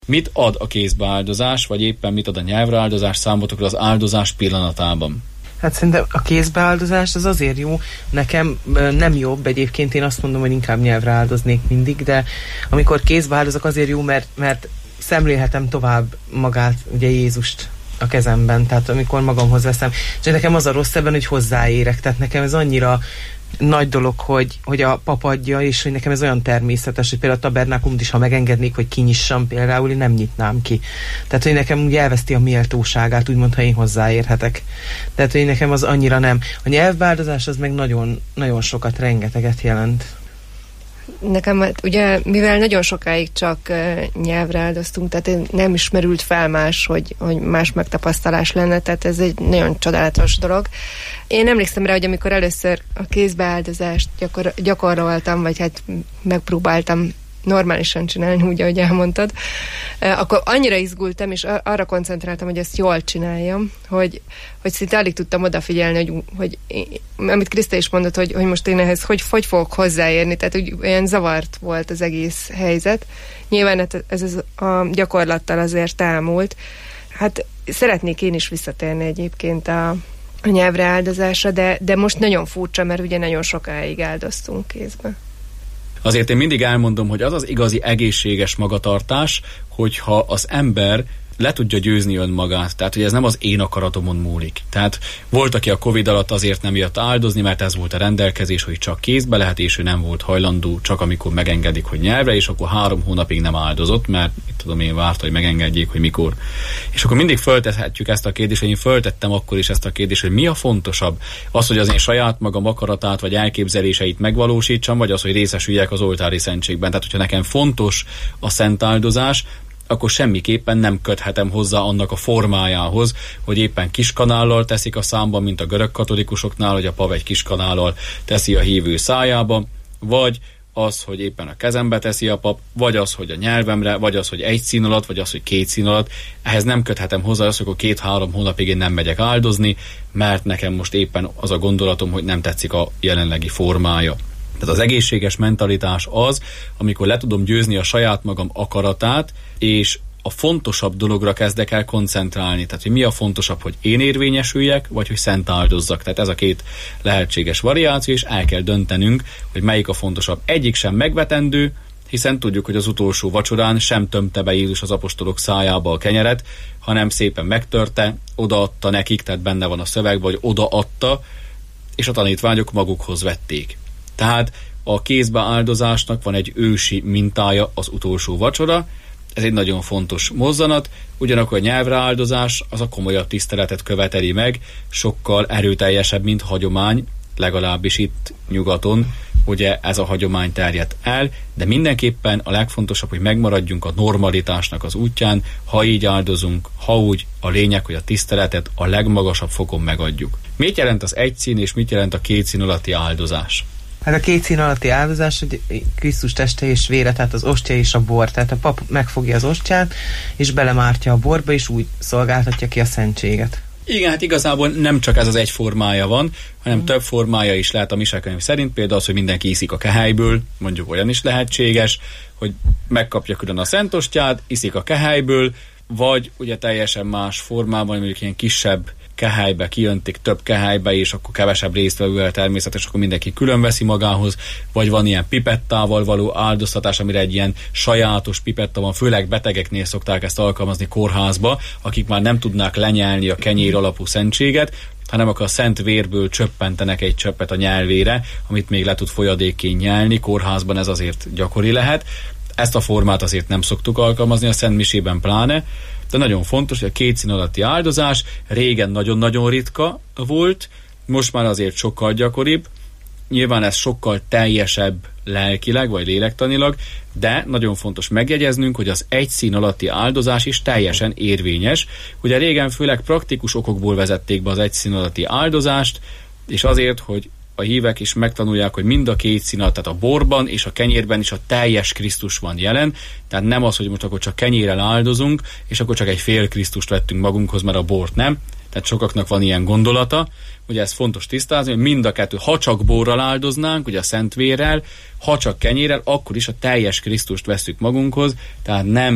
Mit ad a kézbeáldozás, vagy éppen mit ad a nyelvreáldozás számotokra az áldozás pillanatában? Hát szerintem a kézbeáldozás az azért jó, nekem nem jobb, egyébként én azt mondom, hogy inkább nyelvre áldoznék mindig, de amikor kézbeáldozok azért jó, mert szemlélhetem tovább magát, ugye Jézust a kezemben, tehát amikor magamhoz veszem. És nekem az a rossz ebben, hogy hozzáérek, tehát nekem ez annyira nagy dolog, hogy a pap adja, és hogy nekem ez olyan természetes, hogy például a tabernákumot is, ha megengednék, hogy kinyissam például, én nem nyitnám ki. Tehát, hogy nekem úgy elveszti a méltóságát, úgymond, ha én hozzáérhetek. Tehát, hogy nekem az annyira nem. A nyelvbeáldozás az meg nagyon, nagyon sokat, rengeteget jelent. Nekem ugye, mivel nagyon sokáig csak nyelvre áldoztunk, tehát nem ismerült fel más, hogy más megtapasztalás lenne, tehát ez egy nagyon csodálatos dolog. Én emlékszem rá, hogy amikor először a kézbeáldozást gyakoroltam, vagy hát megpróbáltam normálisan csinálni, úgy, ahogy elmondtad, akkor annyira izgultam, és arra koncentráltam, hogy ezt jól csináljam, hogy szinte alig tudtam odafigyelni, hogy amit Kriszta is mondott, hogy most én ehhez hogy fogok hozzáérni, tehát úgy olyan zavart volt az egész helyzet. Nyilván ez a gyakorlattal azért elmúlt. Hát szeretnék én is visszatérni egyébként a nyelvre áldozásra, de most nagyon furcsa, mert ugye nagyon sokáig áldoztunk kézbe. Azért én mindig elmondom, hogy az az igazi egészséges magatartás, hogyha az ember le tudja győzni önmagát. Tehát, hogy ez nem az én akaratomon múlik. Tehát volt, aki a Covid alatt azért nem jött áldozni, mert ez volt a rendelkezés, hogy csak kézbe lehet, és ő nem volt hajlandó, csak amikor megengedik, hogy nyelvre, és akkor 3 hónapig nem áldozott, mert tudom én várta, hogy megengedjék, hogy mikor. És akkor mindig föltethetjük ezt a kérdést, hogy én föltettem akkor is ezt a kérdést, hogy mi a fontosabb? Az, hogy az én saját magam akaratát vagy elképzeléseit megvalósítsam, vagy az, hogy részesüljek az oltári szentségben. Tehát, hogyha nekem fontos a szent áldozás, akkor semmiképpen nem köthetem hozzá annak a formájához, hogy éppen kiskanállal teszik a számban, mint a görög katolikusoknál, hogy a pap egy kiskanállal teszi a hívő szájába, vagy az, hogy éppen a kezembe teszi a pap, vagy az, hogy a nyelvemre, vagy az, hogy 1 szín alatt, vagy az, hogy 2 szín alatt. Ehhez nem köthetem hozzá azt, hogy akkor 2-3 hónapig én nem megyek áldozni, mert nekem most éppen az a gondolatom, hogy nem tetszik a jelenlegi formája. Tehát az egészséges mentalitás az, amikor le tudom győzni a saját magam akaratát, és a fontosabb dologra kezdek el koncentrálni. Tehát, hogy mi a fontosabb, hogy én érvényesüljek, vagy hogy szent áldozzak. Tehát ez a 2 lehetséges variáció, és el kell döntenünk, hogy melyik a fontosabb. Egyik sem megvetendő, hiszen tudjuk, hogy az utolsó vacsorán sem tömte be Jézus az apostolok szájába a kenyeret, hanem szépen megtörte, odaadta nekik, tehát benne van a szöveg, vagy odaadta, és a tanítványok magukhoz vették. Tehát a kézbeáldozásnak van egy ősi mintája, az utolsó vacsora, ez egy nagyon fontos mozzanat, ugyanakkor a nyelvreáldozás az a komolyabb tiszteletet követeli meg, sokkal erőteljesebb, mint hagyomány, legalábbis itt nyugaton, ugye ez a hagyomány terjedt el, de mindenképpen a legfontosabb, hogy megmaradjunk a normalitásnak az útján, ha így áldozunk, ha úgy, a lényeg, hogy a tiszteletet a legmagasabb fokon megadjuk. Mit jelent az 1 szín és mit jelent a 2 szín alatti áldozás? Hát a 2 szín alatti áldozás, hogy Krisztus teste és vére, tehát az ostya és a bor. Tehát a pap megfogja az ostját, és belemártja a borba, és úgy szolgáltatja ki a szentséget. Igen, hát igazából nem csak ez az egy formája van, hanem több formája is lehet a misekönyv szerint. Például az, hogy mindenki iszik a kehelyből, mondjuk olyan is lehetséges, hogy megkapja külön a szentostját, iszik a kehelyből, vagy ugye teljesen más formában, mondjuk ilyen kisebb kehelybe kijöntik, több kehelybe, és akkor kevesebb résztvevővel természetes, akkor mindenki külön veszi magához, vagy van ilyen pipettával való áldoztatás, amire egy ilyen sajátos pipetta van, főleg betegeknél szokták ezt alkalmazni kórházba, akik már nem tudnák lenyelni a kenyér alapú szentséget, hanem akkor a szent vérből csöppentenek egy csöppet a nyelvére, amit még le tud folyadékként nyelni, kórházban ez azért gyakori lehet. Ezt a formát azért nem szoktuk alkalmazni, a Szent Misében pláne, de nagyon fontos, hogy a 2 szín alatti áldozás régen nagyon-nagyon ritka volt, most már azért sokkal gyakoribb, nyilván ez sokkal teljesebb lelkileg vagy lélektanilag, de nagyon fontos megjegyeznünk, hogy az 1 szín alatti áldozás is teljesen érvényes. Ugye régen főleg praktikus okokból vezették be az 1 szín alatti áldozást, és azért, hogy a hívek is megtanulják, hogy mind a 2 szín alatt, tehát a borban és a kenyérben is a teljes Krisztus van jelen, tehát nem az, hogy most akkor csak kenyérrel áldozunk, és akkor csak egy fél Krisztust vettünk magunkhoz, mert a bort nem. Tehát sokaknak van ilyen gondolata, ugye ez fontos tisztázni, hogy mind a 2, ha csak borral áldoznánk, ugye a szentvérrel, ha csak kenyérrel, akkor is a teljes Krisztust vesszük magunkhoz, tehát nem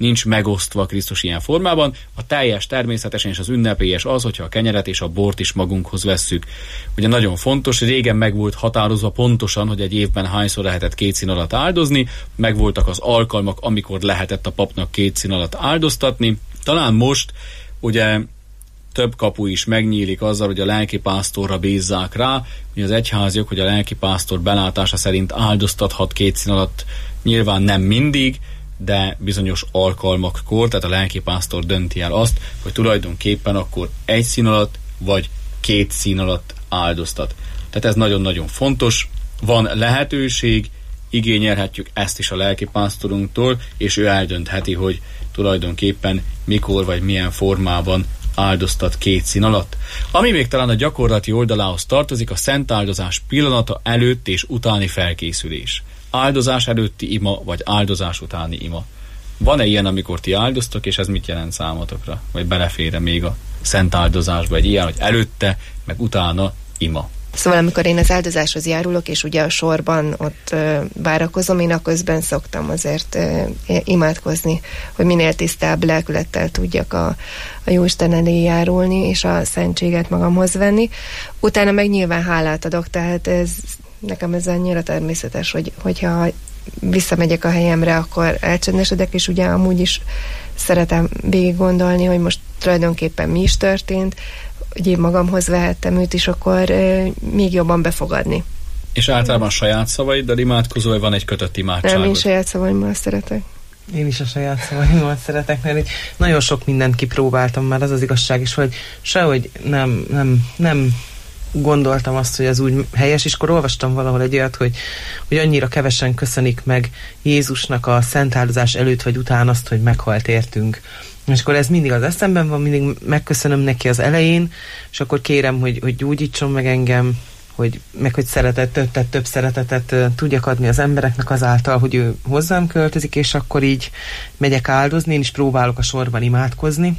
nincs megosztva Krisztus ilyen formában. A teljes természetesen és az ünnepélyes az, hogyha a kenyeret és a bort is magunkhoz vesszük. Ugye nagyon fontos, régen meg volt határozva pontosan, hogy egy évben hányszor lehetett 2 szín alatt áldozni, meg voltak az alkalmak, amikor lehetett a papnak 2 szín alatt áldoztatni. Talán most ugye több kapu is megnyílik azzal, hogy a lelkipásztorra bízzák rá, hogy az egyháziak, hogy a lelkipásztor belátása szerint áldoztathat 2 szín alatt, nyilván nem mindig, de bizonyos alkalmakkor, tehát a lelkipásztor dönti el azt, hogy tulajdonképpen akkor 1 szín alatt vagy 2 szín alatt áldoztat. Tehát ez nagyon-nagyon fontos, van lehetőség, igényelhetjük ezt is a lelkipásztorunktól, és ő eldöntheti, hogy tulajdonképpen mikor vagy milyen formában áldoztat 2 szín alatt. Ami még talán a gyakorlati oldalához tartozik, a szent áldozás pillanata előtt és utáni felkészülés. Áldozás előtti ima, vagy áldozás utáni ima. Van-e ilyen, amikor ti áldoztok, és ez mit jelent számotokra? Vagy belefér még a szent áldozásba egy ilyen, hogy előtte, meg utána ima? Szóval amikor én az áldozáshoz járulok, és ugye a sorban ott várakozom, én a közben szoktam azért imádkozni, hogy minél tisztább lelkülettel tudjak a Jóisten elé járulni, és a szentséget magamhoz venni. Utána meg nyilván hálát adok, tehát nekem ez annyira természetes, hogyha visszamegyek a helyemre, akkor elcsendesedek, és ugye amúgy is szeretem végig gondolni, hogy most tulajdonképpen mi is történt, hogy én magamhoz vehettem őt is, akkor még jobban befogadni. És általában saját szavaiddal imádkozol, vagy van egy kötött imádságod? Nem, én saját szavaimmal szeretek. Én is a saját szavaimmal szeretek, mert nagyon sok mindent kipróbáltam már, az az igazság is, hogy sehogy nem gondoltam azt, hogy az úgy helyes, és akkor olvastam valahol egy olyat, hogy annyira kevesen köszönik meg Jézusnak a szent áldozás előtt vagy után azt, hogy meghalt értünk. És akkor ez mindig az eszemben van, mindig megköszönöm neki az elején, és akkor kérem, hogy gyógyítson meg engem, hogy több szeretetet tudjak adni az embereknek azáltal, hogy ő hozzám költözik, és akkor így megyek áldozni, én is próbálok a sorban imádkozni,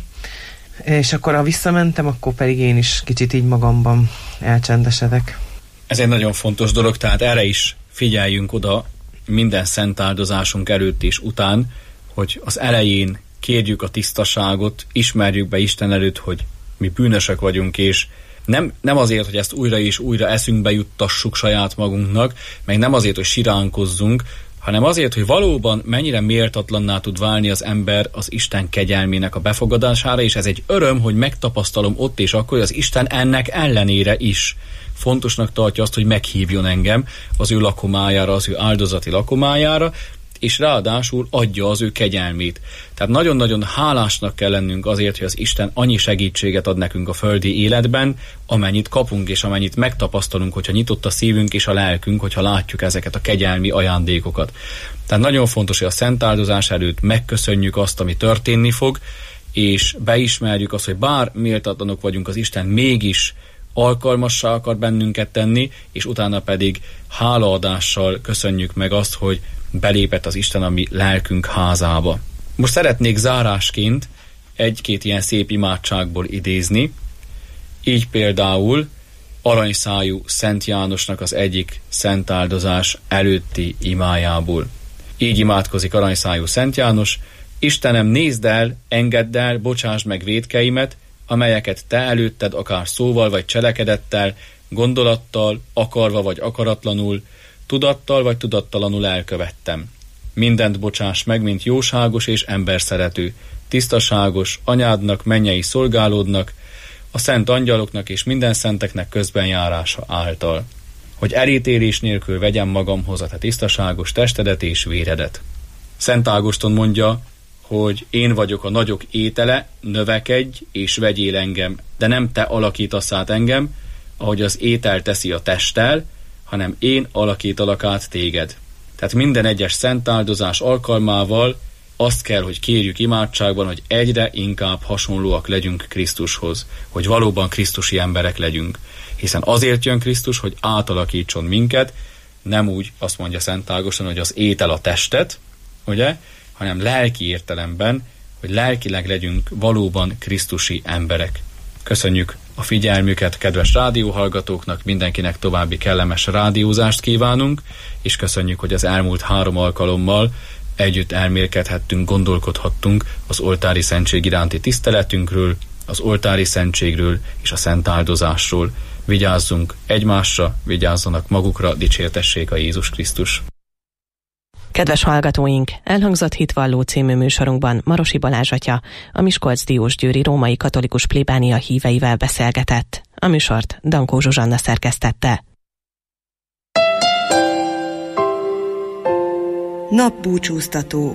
és akkor ha visszamentem, akkor pedig én is kicsit így magamban elcsendesedek. Ez egy nagyon fontos dolog, tehát erre is figyeljünk oda minden szent áldozásunk előtt és után, hogy az elején kérjük a tisztaságot, ismerjük be Isten előtt, hogy mi bűnösek vagyunk, és nem azért, hogy ezt újra és újra eszünkbe juttassuk saját magunknak, meg nem azért, hogy siránkozzunk, hanem azért, hogy valóban mennyire méltatlanná tud válni az ember az Isten kegyelmének a befogadására, és ez egy öröm, hogy megtapasztalom ott és akkor, hogy az Isten ennek ellenére is fontosnak tartja azt, hogy meghívjon engem az ő lakomájára, az ő áldozati lakomájára, és ráadásul adja az ő kegyelmét. Tehát nagyon-nagyon hálásnak kell lennünk azért, hogy az Isten annyi segítséget ad nekünk a földi életben, amennyit kapunk és amennyit megtapasztalunk, hogyha nyitott a szívünk és a lelkünk, hogyha látjuk ezeket a kegyelmi ajándékokat. Tehát nagyon fontos, hogy a szent áldozás előtt megköszönjük azt, ami történni fog, és beismerjük azt, hogy bár méltatlanok vagyunk, az Isten mégis alkalmassá akar bennünket tenni, és utána pedig hálaadással köszönjük meg azt, hogy belépett az Isten a mi lelkünk házába. Most szeretnék zárásként egy-két ilyen szép imádságból idézni. Így például aranyszájú Szent Jánosnak az egyik szent áldozás előtti imájából. Így imádkozik aranyszájú Szent János: Istenem, nézd el, engedd el, bocsásd meg vétkeimet, amelyeket te előtted akár szóval vagy cselekedettel, gondolattal, akarva vagy akaratlanul, tudattal vagy tudattalanul elkövettem. Mindent bocsáss meg, mint jóságos és emberszerető, tisztaságos anyádnak, mennyei szolgálódnak, a szent angyaloknak és minden szenteknek közbenjárása által, hogy elítélés nélkül vegyem magamhoz a te tisztaságos testedet és véredet. Szent Ágoston mondja, hogy én vagyok a nagyok étele, növekedj és vegyél engem, de nem te alakítasz át engem, ahogy az étel teszi a testtel, hanem én alakítalak át téged. Tehát minden egyes szent áldozás alkalmával azt kell, hogy kérjük imádságban, hogy egyre inkább hasonlóak legyünk Krisztushoz, hogy valóban krisztusi emberek legyünk. Hiszen azért jön Krisztus, hogy átalakítson minket, nem úgy, azt mondja Szent Ágoston, hogy az étel a testet, ugye, hanem lelki értelemben, hogy lelkileg legyünk valóban krisztusi emberek. Köszönjük a figyelmüket, kedves rádióhallgatóknak, mindenkinek további kellemes rádiózást kívánunk, és köszönjük, hogy az elmúlt 3 alkalommal Együtt elmélkedhettünk, gondolkodhattunk az oltári szentség iránti tiszteletünkről, az oltári szentségről és a szent áldozásról. Vigyázzunk egymásra, vigyázzanak magukra, dicsértessék a Jézus Krisztus. Kedves hallgatóink, elhangzott Hitvalló című műsorunkban Marosi Balázs atya, a Miskolc-Diósgyőri római katolikus plébánia híveivel beszélgetett. A műsort Dankó Zsuzsanna szerkesztette. Napbúcsúztató.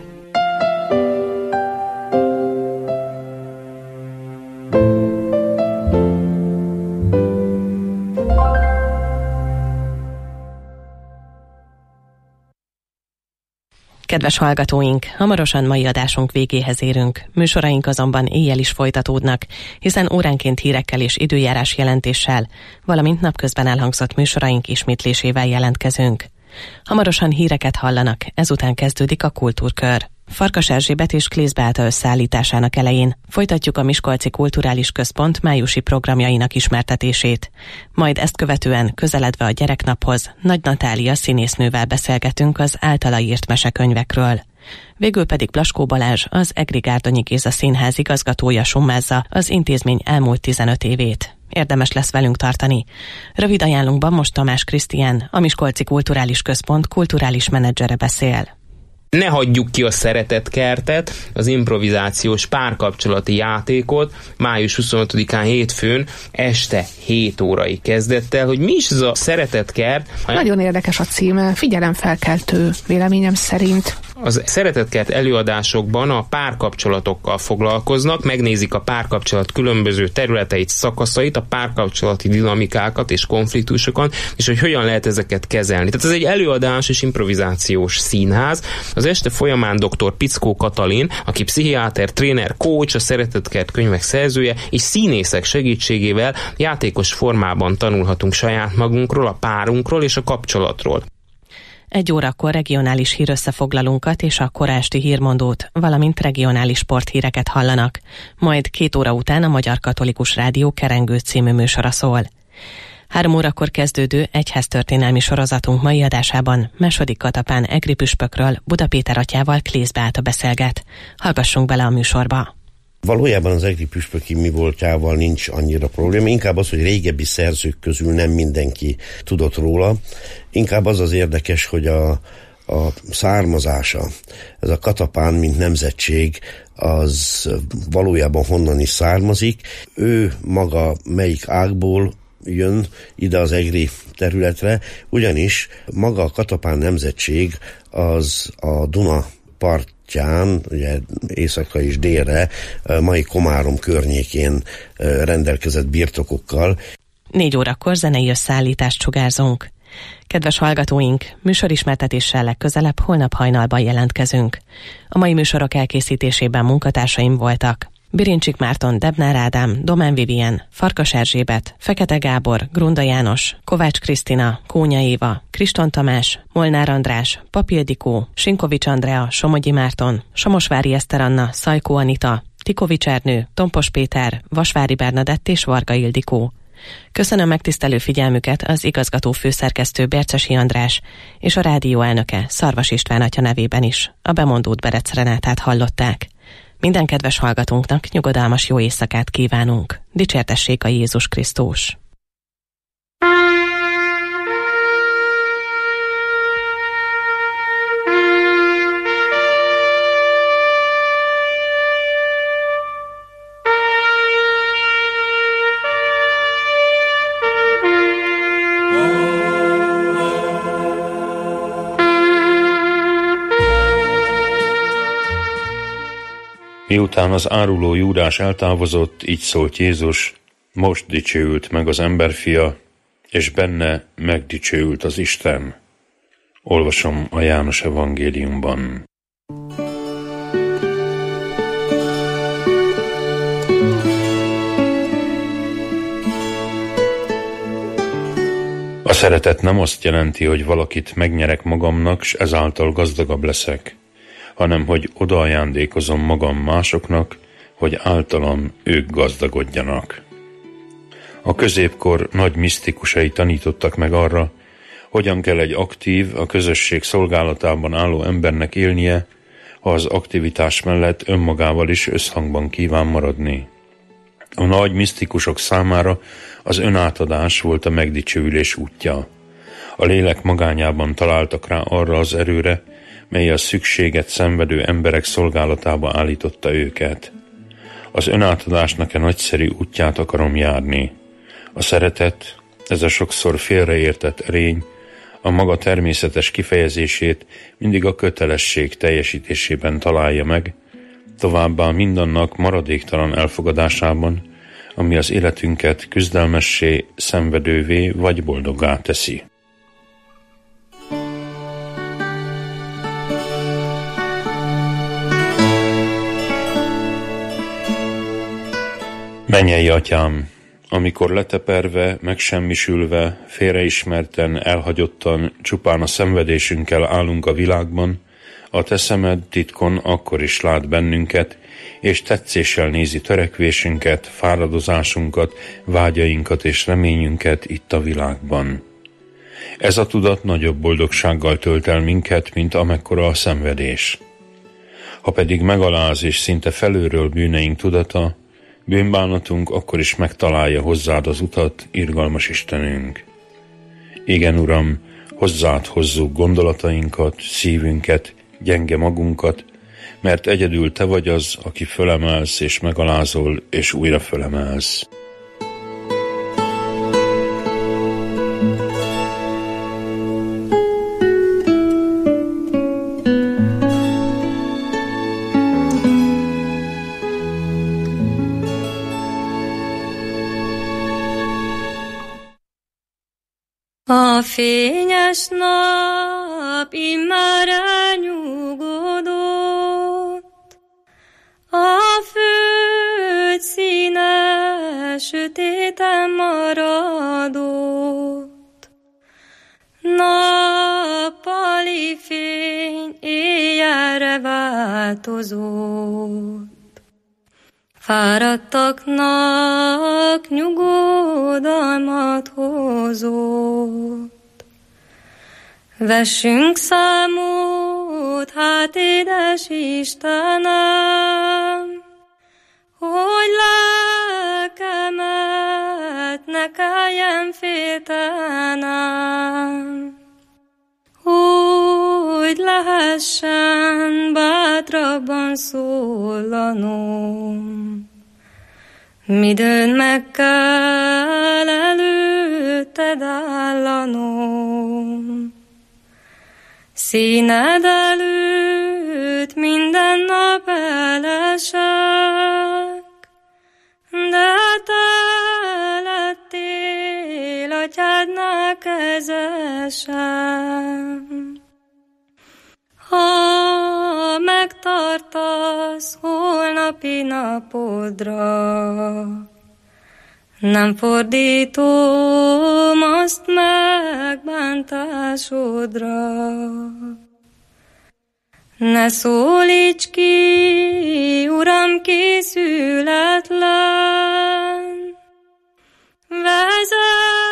Kedves hallgatóink, hamarosan mai adásunk végéhez érünk. Műsoraink azonban éjjel is folytatódnak, hiszen óránként hírekkel és időjárás jelentéssel, valamint napközben elhangzott műsoraink ismétlésével jelentkezünk. Hamarosan híreket hallanak, ezután kezdődik a kultúrkör. Farkas Erzsébet és Klész Beáta összeállításának elején folytatjuk a Miskolci Kulturális Központ májusi programjainak ismertetését. Majd ezt követően, közeledve a gyereknaphoz, Nagy Natália színésznővel beszélgetünk az általa írt mesekönyvekről. Végül pedig Blaskó Balázs, az Egri Gárdonyi Géza Színház igazgatója summázza az intézmény elmúlt 15 évét. Érdemes lesz velünk tartani. Rövid ajánlunkban most Tamás Krisztián, a Miskolci Kulturális Központ kulturális menedzsere beszél. Ne hagyjuk ki a Szeretetkertet, az improvizációs párkapcsolati játékot május 25-án hétfőn este 7 órai kezdettel. Hogy mi is ez a Szeretetkert? Nagyon érdekes a címe, figyelemfelkeltő véleményem szerint. Az Szeretetkert előadásokban a párkapcsolatokkal foglalkoznak, megnézik a párkapcsolat különböző területeit, szakaszait, a párkapcsolati dinamikákat és konfliktusokat, és hogy hogyan lehet ezeket kezelni. Tehát ez egy előadás és improvizációs színház. Az este folyamán dr. Pickó Katalin, aki pszichiáter, tréner, coach, a Szeretetkert könyvek szerzője, és színészek segítségével játékos formában tanulhatunk saját magunkról, a párunkról és a kapcsolatról. 1 órakor regionális hírösszefoglalónkat és a kora esti hírmondót, valamint regionális sporthíreket hallanak. Majd 2 óra után a Magyar Katolikus Rádió Kerengő című műsora szól. 3 órakor kezdődő egyháztörténelmi sorozatunk mai adásában Második Katapán egri püspökről Buda Péter atyával Klész Beáta beszélget. Hallgassunk bele a műsorba. Valójában az egri püspöki mi voltjával nincs annyira probléma, inkább az, hogy régebbi szerzők közül nem mindenki tudott róla. Inkább az az érdekes, hogy a származása, ez a Katapán, mint nemzetség, az valójában honnan is származik. Ő maga melyik ágból jön ide az egri területre, ugyanis maga a Katapán nemzetség az a Duna partján, ugye északra és délre, mai Komárom környékén rendelkezett birtokokkal. 4 órakor zenei összeállítást sugárzunk. Kedves hallgatóink, műsorismertetéssel legközelebb holnap hajnalban jelentkezünk. A mai műsorok elkészítésében munkatársaim voltak: Birincsik Márton, Debnár Ádám, Domán Vivien, Farkas Erzsébet, Fekete Gábor, Grunda János, Kovács Krisztina, Kónya Éva, Kriston Tamás, Molnár András, Papildikó, Sinkovics Andrea, Somogyi Márton, Somosvári Eszter Anna, Szajkó Anita, Tikovics Ernő, Tompos Péter, Vasvári Bernadett és Varga Ildikó. Köszönöm megtisztelő figyelmüket az igazgató főszerkesztő Bercesi András és a rádió elnöke Szarvas István atya nevében is. A bemondót Berec Renátát hallották. Minden kedves hallgatónknak nyugodalmas jó éjszakát kívánunk. Dicsértessék a Jézus Krisztus! Miután az áruló Júdás eltávozott, így szólt Jézus: most dicsőült meg az emberfia, és benne megdicsőült az Isten. Olvasom a János evangéliumban. A szeretet nem azt jelenti, hogy valakit megnyerek magamnak, s ezáltal gazdagabb leszek, hanem hogy odaajándékozom magam másoknak, hogy általam ők gazdagodjanak. A középkor nagy misztikusai tanítottak meg arra, hogyan kell egy aktív, a közösség szolgálatában álló embernek élnie, ha az aktivitás mellett önmagával is összhangban kíván maradni. A nagy misztikusok számára az önátadás volt a megdicsőülés útja. A lélek magányában találtak rá arra az erőre, mely a szükséget szenvedő emberek szolgálatába állította őket. Az önátadásnak a nagyszerű útját akarom járni. A szeretet, ez a sokszor félreértett erény, a maga természetes kifejezését mindig a kötelesség teljesítésében találja meg, továbbá mindannak maradéktalan elfogadásában, ami az életünket küzdelmessé, szenvedővé vagy boldoggá teszi. Mennyei Atyám, amikor leteperve, megsemmisülve, félreismerten, elhagyottan, csupán a szenvedésünkkel állunk a világban, a te szemed titkon akkor is lát bennünket, és tetszéssel nézi törekvésünket, fáradozásunkat, vágyainkat és reményünket itt a világban. Ez a tudat nagyobb boldogsággal tölt el minket, mint amekkora a szenvedés. Ha pedig megaláz és szinte felülről bűneink tudata, bűnbánatunk akkor is megtalálja hozzád az utat, irgalmas Istenünk. Igen, Uram, hozzád hozzuk gondolatainkat, szívünket, gyenge magunkat, mert egyedül te vagy az, aki fölemelsz és megalázol, és újra fölemelsz. A fényes nap immár elnyugodott, a föld színe sötéten maradott, nappali fény éjjelre változott. Fáradtaknak nyugodalmat hozott. Vessünk számot, hát édes Istenem, hogy lelkemet ne kelljen féltenem, hogy lehessen bátrabban szólanom. Midőn meg kell előtted állanom, színed előtt minden nap elesek, de te lettél atyádnál kezesem. Ha megtartasz holnapi napodra, nem fordítom azt megbántásodra. Ne szólíts ki